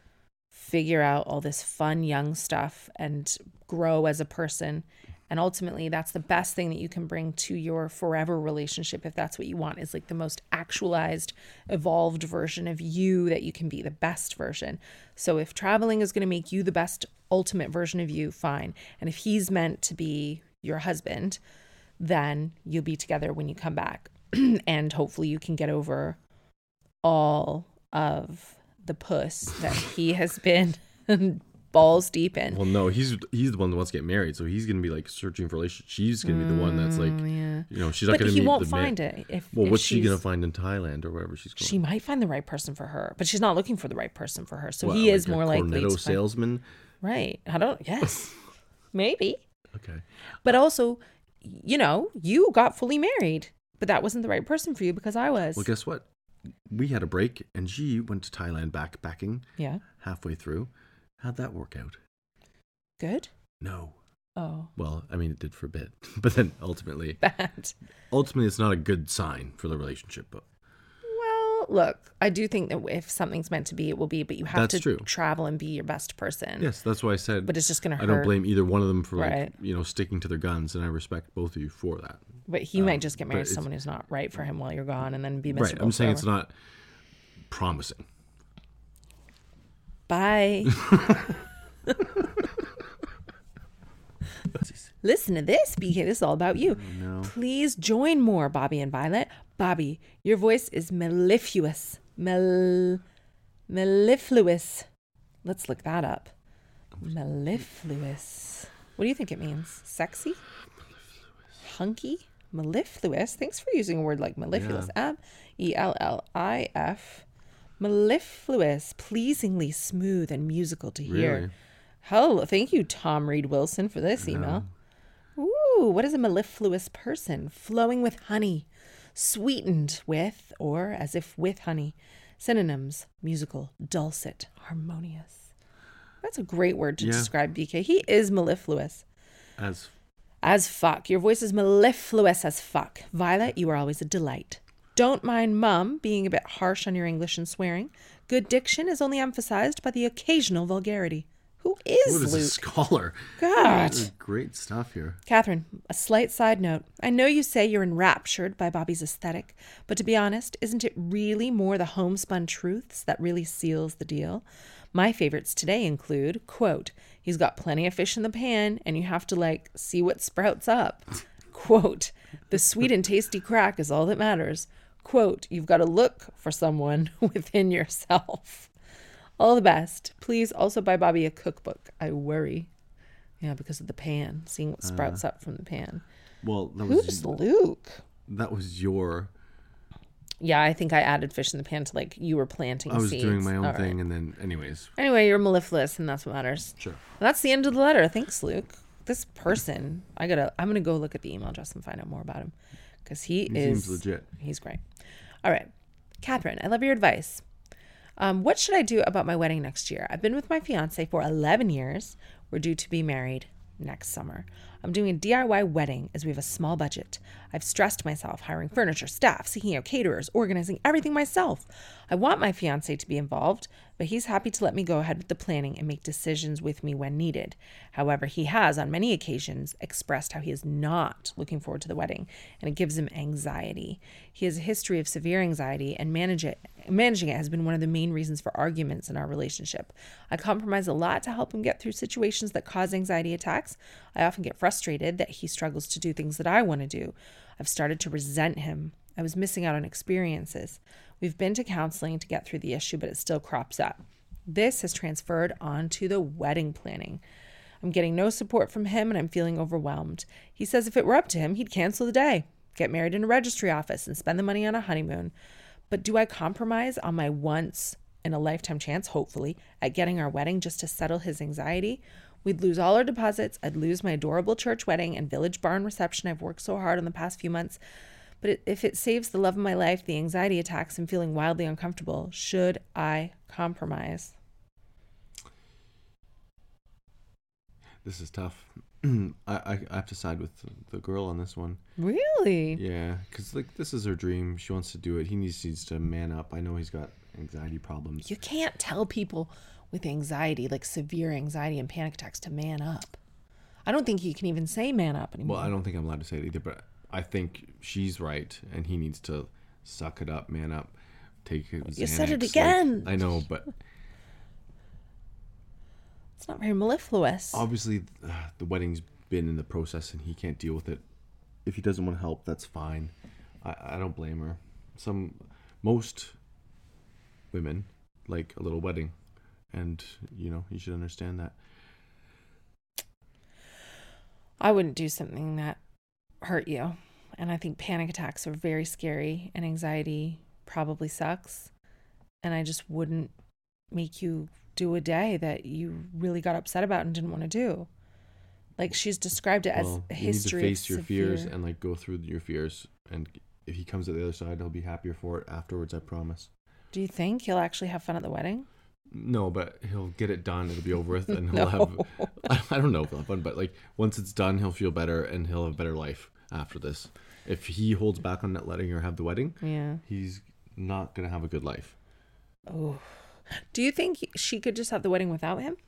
Speaker 4: figure out all this fun, young stuff and grow as a person. And ultimately, that's the best thing that you can bring to your forever relationship, if that's what you want, is like the most actualized, evolved version of you that you can be, the best version. So if traveling is going to make you the best ultimate version of you, fine. And if he's meant to be your husband, then you'll be together when you come back. And hopefully you can get over all of the puss that he has been balls deep in.
Speaker 8: Well, no, he's he's the one that wants to get married, so he's gonna be like searching for relationship. She's gonna be the one that's like,
Speaker 4: yeah.
Speaker 8: you know, she's not
Speaker 4: But
Speaker 8: gonna
Speaker 4: he
Speaker 8: meet
Speaker 4: won't
Speaker 8: the man-
Speaker 4: find it. If,
Speaker 8: Well,
Speaker 4: if
Speaker 8: what's she
Speaker 4: she's-
Speaker 8: gonna find in Thailand or wherever she's going?
Speaker 4: She might find the right person for her, but she's not looking for the right person for her. So
Speaker 8: What,
Speaker 4: he is
Speaker 8: like a
Speaker 4: more likely
Speaker 8: Cornetto
Speaker 4: to find,
Speaker 8: salesman.
Speaker 4: right. I don't. Yes, maybe.
Speaker 8: Okay.
Speaker 4: But also, you know, you got fully married, but that wasn't the right person for you because I was.
Speaker 8: Well, guess what? We had a break, and she went to Thailand backpacking
Speaker 4: Yeah.
Speaker 8: halfway through. How'd that work out?
Speaker 4: Good.
Speaker 8: No.
Speaker 4: Oh,
Speaker 8: Well, I mean, it did for a bit, but then ultimately,
Speaker 4: bad.
Speaker 8: ultimately, it's not a good sign for the relationship. But
Speaker 4: Well, look, I do think that if something's meant to be, it will be. But you have
Speaker 8: That's
Speaker 4: to
Speaker 8: true.
Speaker 4: travel and be your best person.
Speaker 8: yes, that's why I said.
Speaker 4: But it's just gonna
Speaker 8: I
Speaker 4: hurt.
Speaker 8: don't blame either one of them for like
Speaker 4: Right.
Speaker 8: you know sticking to their guns, and I respect both of you for that.
Speaker 4: But he might
Speaker 8: Um,
Speaker 4: just get
Speaker 8: but
Speaker 4: married to
Speaker 8: it's-
Speaker 4: someone who's not right for him while you're gone, and then be
Speaker 8: Right.
Speaker 4: miserable.
Speaker 8: I'm saying it's
Speaker 4: forever.
Speaker 8: not promising.
Speaker 4: Bye. Listen to this, B K. This is all about you.
Speaker 8: no.
Speaker 4: Please join more Bobby and Violet. Bobby, your voice is mellifluous. Mel- mellifluous. Let's look that up. Mellifluous. What do you think it means? Sexy? Hunky? Mellifluous? Thanks for using a word like mellifluous. M E L L I F. Mellifluous. Pleasingly smooth and musical to hear.
Speaker 8: Really?
Speaker 4: Hello. Thank you, Tom Reed Wilson, for this email. Ooh, what is a mellifluous person? Flowing with honey, sweetened with, or as if with honey. Synonyms: musical, dulcet, harmonious. That's a great word to
Speaker 8: Yeah.
Speaker 4: describe B K. He is mellifluous.
Speaker 8: As
Speaker 4: As fuck. Your voice is mellifluous as fuck. Violet, you are always a delight. Don't mind Mum being a bit harsh on your English and swearing. Good diction is only emphasized by the occasional vulgarity. Who is
Speaker 8: What is
Speaker 4: Luke?
Speaker 8: a scholar?
Speaker 4: God.
Speaker 8: This is great stuff here.
Speaker 4: Catherine, a slight side note. I know you say you're enraptured by Bobby's aesthetic, but to be honest, isn't it really more the homespun truths that really seals the deal? My favorites today include, quote, he's got plenty of fish in the pan and you have to, like, see what sprouts up. Quote, the sweet and tasty crack is all that matters. Quote, you've got to look for someone within yourself. All the best. Please also buy Bobby a cookbook. I worry. Yeah, because of the pan. Seeing what sprouts uh, up from the pan.
Speaker 8: Well, that
Speaker 4: Who's
Speaker 8: was
Speaker 4: Luke?
Speaker 8: That was your.
Speaker 4: Yeah, I think I added fish in the pan to, like, you were planting
Speaker 8: I was
Speaker 4: seeds.
Speaker 8: doing my own
Speaker 4: All
Speaker 8: thing,
Speaker 4: right.
Speaker 8: and then, anyways.
Speaker 4: Anyway, you're mellifluous, and that's what matters.
Speaker 8: Sure.
Speaker 4: Well, that's the end of the letter. Thanks, Luke. This person, I gotta. I'm gonna go look at the email address and find out more about him, because he,
Speaker 8: He
Speaker 4: is
Speaker 8: seems legit.
Speaker 4: He's great. All right, Catherine, I love your advice. Um, what should I do about my wedding next year? I've been with my fiance for eleven years. We're due to be married next summer. I'm doing a D I Y wedding as we have a small budget. I've stressed myself hiring furniture, staff, seeking out caterers, organizing everything myself. I want my fiance to be involved, but he's happy to let me go ahead with the planning and make decisions with me when needed. However, he has on many occasions expressed how he is not looking forward to the wedding, and it gives him anxiety. He has a history of severe anxiety, and manage it, managing it has been one of the main reasons for arguments in our relationship. I compromise a lot to help him get through situations that cause anxiety attacks. I often get frustrated that he struggles to do things that I want to do. I've started to resent him. I was missing out on experiences. We've been to counseling to get through the issue, but it still crops up. This has transferred onto the wedding planning. I'm getting no support from him, and I'm feeling overwhelmed. He says if it were up to him, he'd cancel the day, get married in a registry office, and spend the money on a honeymoon. But do I compromise on my once in a lifetime chance, hopefully, at getting our wedding just to settle his anxiety? We'd lose all our deposits. I'd lose my adorable church wedding and village barn reception I've worked so hard on the past few months. But it, if it saves the love of my life, the anxiety attacks, and feeling wildly uncomfortable, should I compromise?
Speaker 8: This is tough. I, I I have to side with the girl on this one.
Speaker 4: Really?
Speaker 8: Yeah, because like this is her dream. She wants to do it. He needs, needs to man up. I know he's got anxiety problems.
Speaker 4: You can't tell people with anxiety, like severe anxiety and panic attacks, to man up. I don't think you can even say man up anymore.
Speaker 8: Well, I don't think I'm allowed to say it either, but I think she's right, and he needs to suck it up, man up, take his
Speaker 4: You
Speaker 8: Xanax.
Speaker 4: said it again.
Speaker 8: Like, I know, but
Speaker 4: it's not very mellifluous.
Speaker 8: obviously uh, the wedding's been in the process, and he can't deal with it. If he doesn't want to help, that's fine. I, I don't blame her. Some, most women like a little wedding, and you know, you should understand that.
Speaker 4: I wouldn't do something that hurt you. And I think panic attacks are very scary, and anxiety probably sucks. And I just wouldn't make you do a day that you really got upset about and didn't want to do. Like, she's described it as
Speaker 8: Well,
Speaker 4: a
Speaker 8: you need to
Speaker 4: history
Speaker 8: face
Speaker 4: of
Speaker 8: your
Speaker 4: severe...
Speaker 8: fears and like go through your fears, and if he comes at the other side, he'll be happier for it afterwards, I promise.
Speaker 4: Do you think he'll actually have fun at the wedding?
Speaker 8: No, but he'll get it done. It'll be over with, and
Speaker 4: No.
Speaker 8: he'll have. I don't know if he'll have fun, but like once it's done, he'll feel better, and he'll have a better life after this. If he holds back on not letting her have the wedding,
Speaker 4: Yeah.
Speaker 8: he's not gonna have a good life.
Speaker 4: Oh. Do you think she could just have the wedding without him?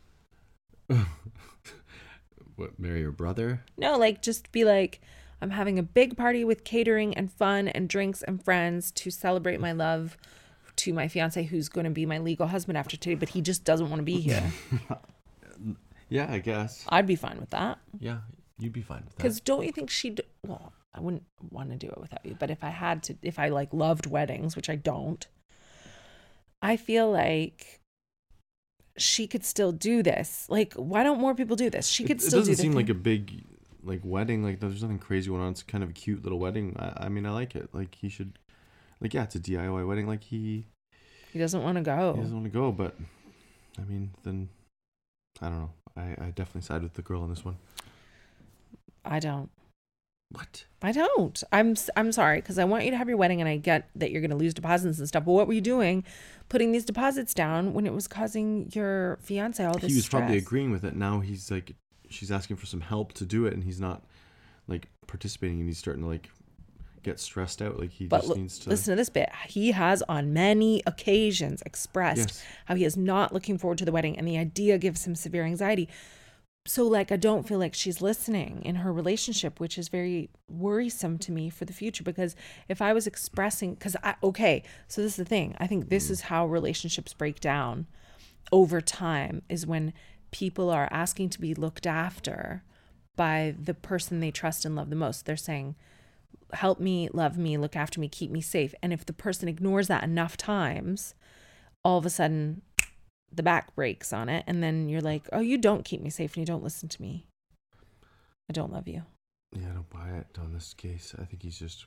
Speaker 8: What, marry her brother?
Speaker 4: No, like just be like, I'm having a big party with catering and fun and drinks and friends to celebrate my love to my fiance, who's going to be my legal husband after today, but he just doesn't want to be here.
Speaker 8: Yeah, I guess.
Speaker 4: I'd be fine with that.
Speaker 8: Yeah, you'd be fine with that.
Speaker 4: Because don't you think she'd, well, I wouldn't want to do it without you, but if I had to, if I like loved weddings, which I don't, I feel like she could still do this. Like, why don't more people do this? She could
Speaker 8: it,
Speaker 4: still
Speaker 8: it
Speaker 4: do
Speaker 8: doesn't
Speaker 4: the
Speaker 8: seem
Speaker 4: thing.
Speaker 8: like a big like wedding. Like there's nothing crazy going on. It's kind of a cute little wedding. I, I mean, I like it. Like he should, like yeah, it's a D I Y wedding. Like he,
Speaker 4: He doesn't want to go.
Speaker 8: he doesn't want to go. But I mean, then I don't know. I, I definitely side with the girl on this one.
Speaker 4: I don't.
Speaker 8: What?
Speaker 4: I don't. I'm s- I'm sorry, because I want you to have your wedding, and I get that you're going to lose deposits and stuff. But what were you doing, putting these deposits down when it was causing your fiance all this
Speaker 8: He was
Speaker 4: stress?
Speaker 8: probably agreeing with it. Now he's like, she's asking for some help to do it, and he's not like participating, and he's starting to like get stressed out. Like he
Speaker 4: But
Speaker 8: just
Speaker 4: l-
Speaker 8: needs to
Speaker 4: listen to this bit. He has on many occasions expressed
Speaker 8: Yes.
Speaker 4: how he is not looking forward to the wedding, and the idea gives him severe anxiety. So like, I don't feel like she's listening in her relationship, which is very worrisome to me for the future, because if I was expressing, because I, okay, so this is the thing. I think this is how relationships break down over time, is when people are asking to be looked after by the person they trust and love the most. They're saying, help me, love me, look after me, keep me safe. And if the person ignores that enough times, all of a sudden the back breaks on it. And then you're like, oh, you don't keep me safe and you don't listen to me. I don't love you.
Speaker 8: Yeah, I don't buy it on this case. I think he's just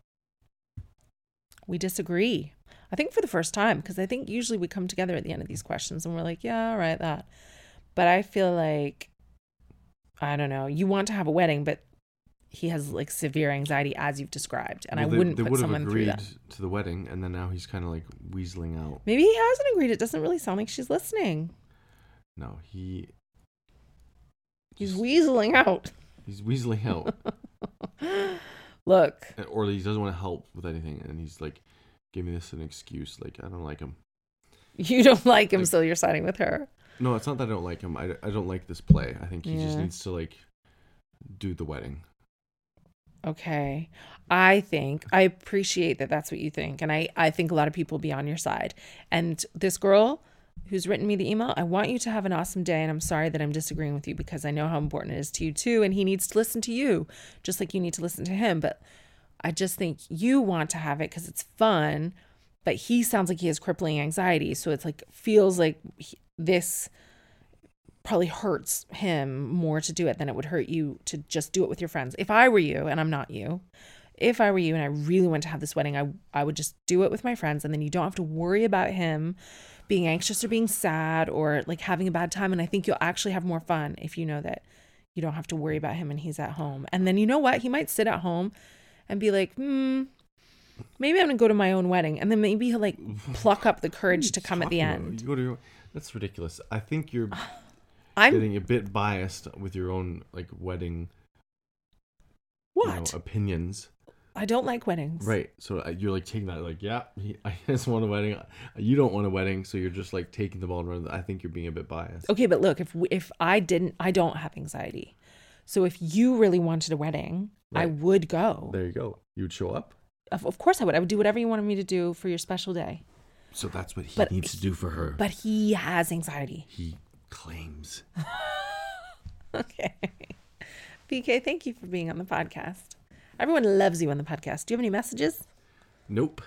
Speaker 4: We disagree. I think for the first time, because I think usually we come together at the end of these questions and we're like, yeah, all right, that. But I feel like, I don't know, you want to have a wedding, but he has like severe anxiety as you've described. And
Speaker 8: Well,
Speaker 4: I
Speaker 8: they,
Speaker 4: wouldn't
Speaker 8: they
Speaker 4: put
Speaker 8: would have
Speaker 4: someone through
Speaker 8: agreed
Speaker 4: that.
Speaker 8: to the wedding, and then now he's kind of like weaseling out.
Speaker 4: Maybe he hasn't agreed. It doesn't really sound like she's listening.
Speaker 8: No, he
Speaker 4: He's
Speaker 8: just-
Speaker 4: weaseling out.
Speaker 8: he's weaseling out,
Speaker 4: Look,
Speaker 8: And- or he doesn't want to help with anything, and he's like giving this an excuse. Like, I don't like him.
Speaker 4: you don't like him,
Speaker 8: Like-
Speaker 4: so you're siding with her.
Speaker 8: No, it's not that I don't like him. I, I don't like this play. I think he just
Speaker 4: Yeah.
Speaker 8: needs to like do the wedding.
Speaker 4: Okay. I think, I appreciate that that's what you think. And I, I think a lot of people will be on your side. And this girl who's written me the email, I want you to have an awesome day. And I'm sorry that I'm disagreeing with you, because I know how important it is to you too. And he needs to listen to you just like you need to listen to him. But I just think you want to have it because it's fun. But he sounds like he has crippling anxiety. So it's like, feels like he, this probably hurts him more to do it than it would hurt you to just do it with your friends. If I were you, and I'm not you, if I were you and I really want to have this wedding, I I would just do it with my friends, and then you don't have to worry about him being anxious or being sad or like having a bad time. And I think you'll actually have more fun if you know that you don't have to worry about him and he's at home. And then you know what? He might sit at home and be like, hmm, maybe I'm gonna go to my own wedding. And then maybe he'll like pluck up the courage to come at the
Speaker 8: Talking about-
Speaker 4: end.
Speaker 8: You go to your, that's ridiculous. I think you're
Speaker 4: I'm
Speaker 8: getting a bit biased with your own like wedding
Speaker 4: what?
Speaker 8: you know, opinions.
Speaker 4: I don't like weddings.
Speaker 8: Right. So uh, you're like taking that like, yeah, he, I just want a wedding. You don't want a wedding, so you're just like taking the ball and running. I think you're being a bit biased.
Speaker 4: Okay, but look, if if I didn't, I don't have anxiety. So if you really wanted a wedding, I
Speaker 8: Right.
Speaker 4: would go.
Speaker 8: There you go. You would show up.
Speaker 4: Of, of course I would. I would do whatever you wanted me to do for your special day.
Speaker 8: So that's what he
Speaker 4: But
Speaker 8: needs to do for her.
Speaker 4: But he has anxiety.
Speaker 8: He claims.
Speaker 4: Okay. B K, thank you for being on the podcast. Everyone loves you on the podcast. Do you have any messages?
Speaker 8: Nope.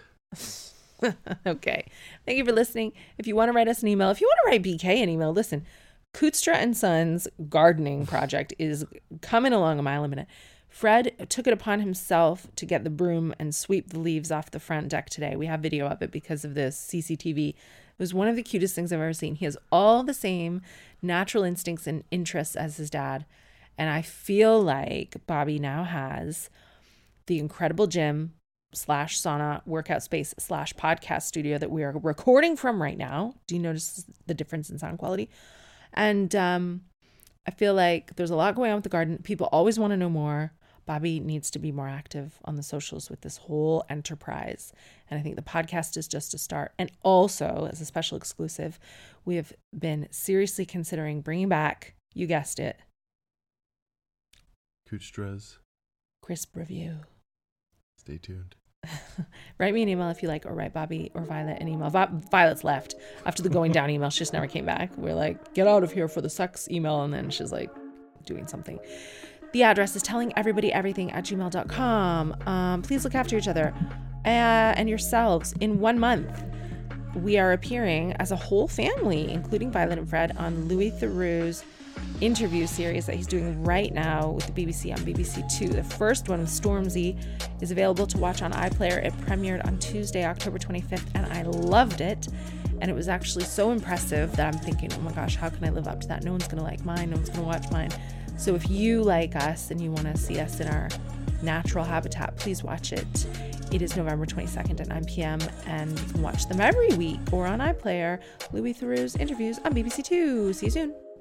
Speaker 4: Okay. Thank you for listening. If you want to write us an email, if you want to write B K an email, listen, Kutstra and Sons gardening project is coming along a mile a minute. Fred took it upon himself to get the broom and sweep the leaves off the front deck today. We have video of it because of this C C T V. It was one of the cutest things I've ever seen. He has all the same natural instincts and interests as his dad. And I feel like Bobby now has the incredible gym slash sauna workout space slash podcast studio that we are recording from right now. Do you notice the difference in sound quality? And um, I feel like there's a lot going on with the garden. People always want to know more. Bobby needs to be more active on the socials with this whole enterprise. And I think the podcast is just a start. And also, as a special exclusive, we have been seriously considering bringing back, you guessed it,
Speaker 8: Kuchstra's.
Speaker 4: Crisp Review.
Speaker 8: Stay tuned.
Speaker 4: Write me an email if you like, or write Bobby or Violet an email. Vi- Violet's left after the going down email. She just never came back. We're like, get out of here for the sex email. And then she's like doing something. The address is telling everybody everything at gmail dot com. Um, please look after each other uh, and yourselves. In one month, we are appearing as a whole family, including Violet and Fred, on Louis Theroux's interview series that he's doing right now with the B B C on B B C Two. The first one with Stormzy is available to watch on iPlayer. It premiered on Tuesday, October twenty-fifth, and I loved it. And it was actually so impressive that I'm thinking, oh my gosh, how can I live up to that? No one's going to like mine. No one's going to watch mine. So if you like us and you want to see us in our natural habitat, please watch it. It is November twenty-second at nine p.m. and you can watch them every week or on iPlayer. Louis Theroux's interviews on B B C Two. See you soon.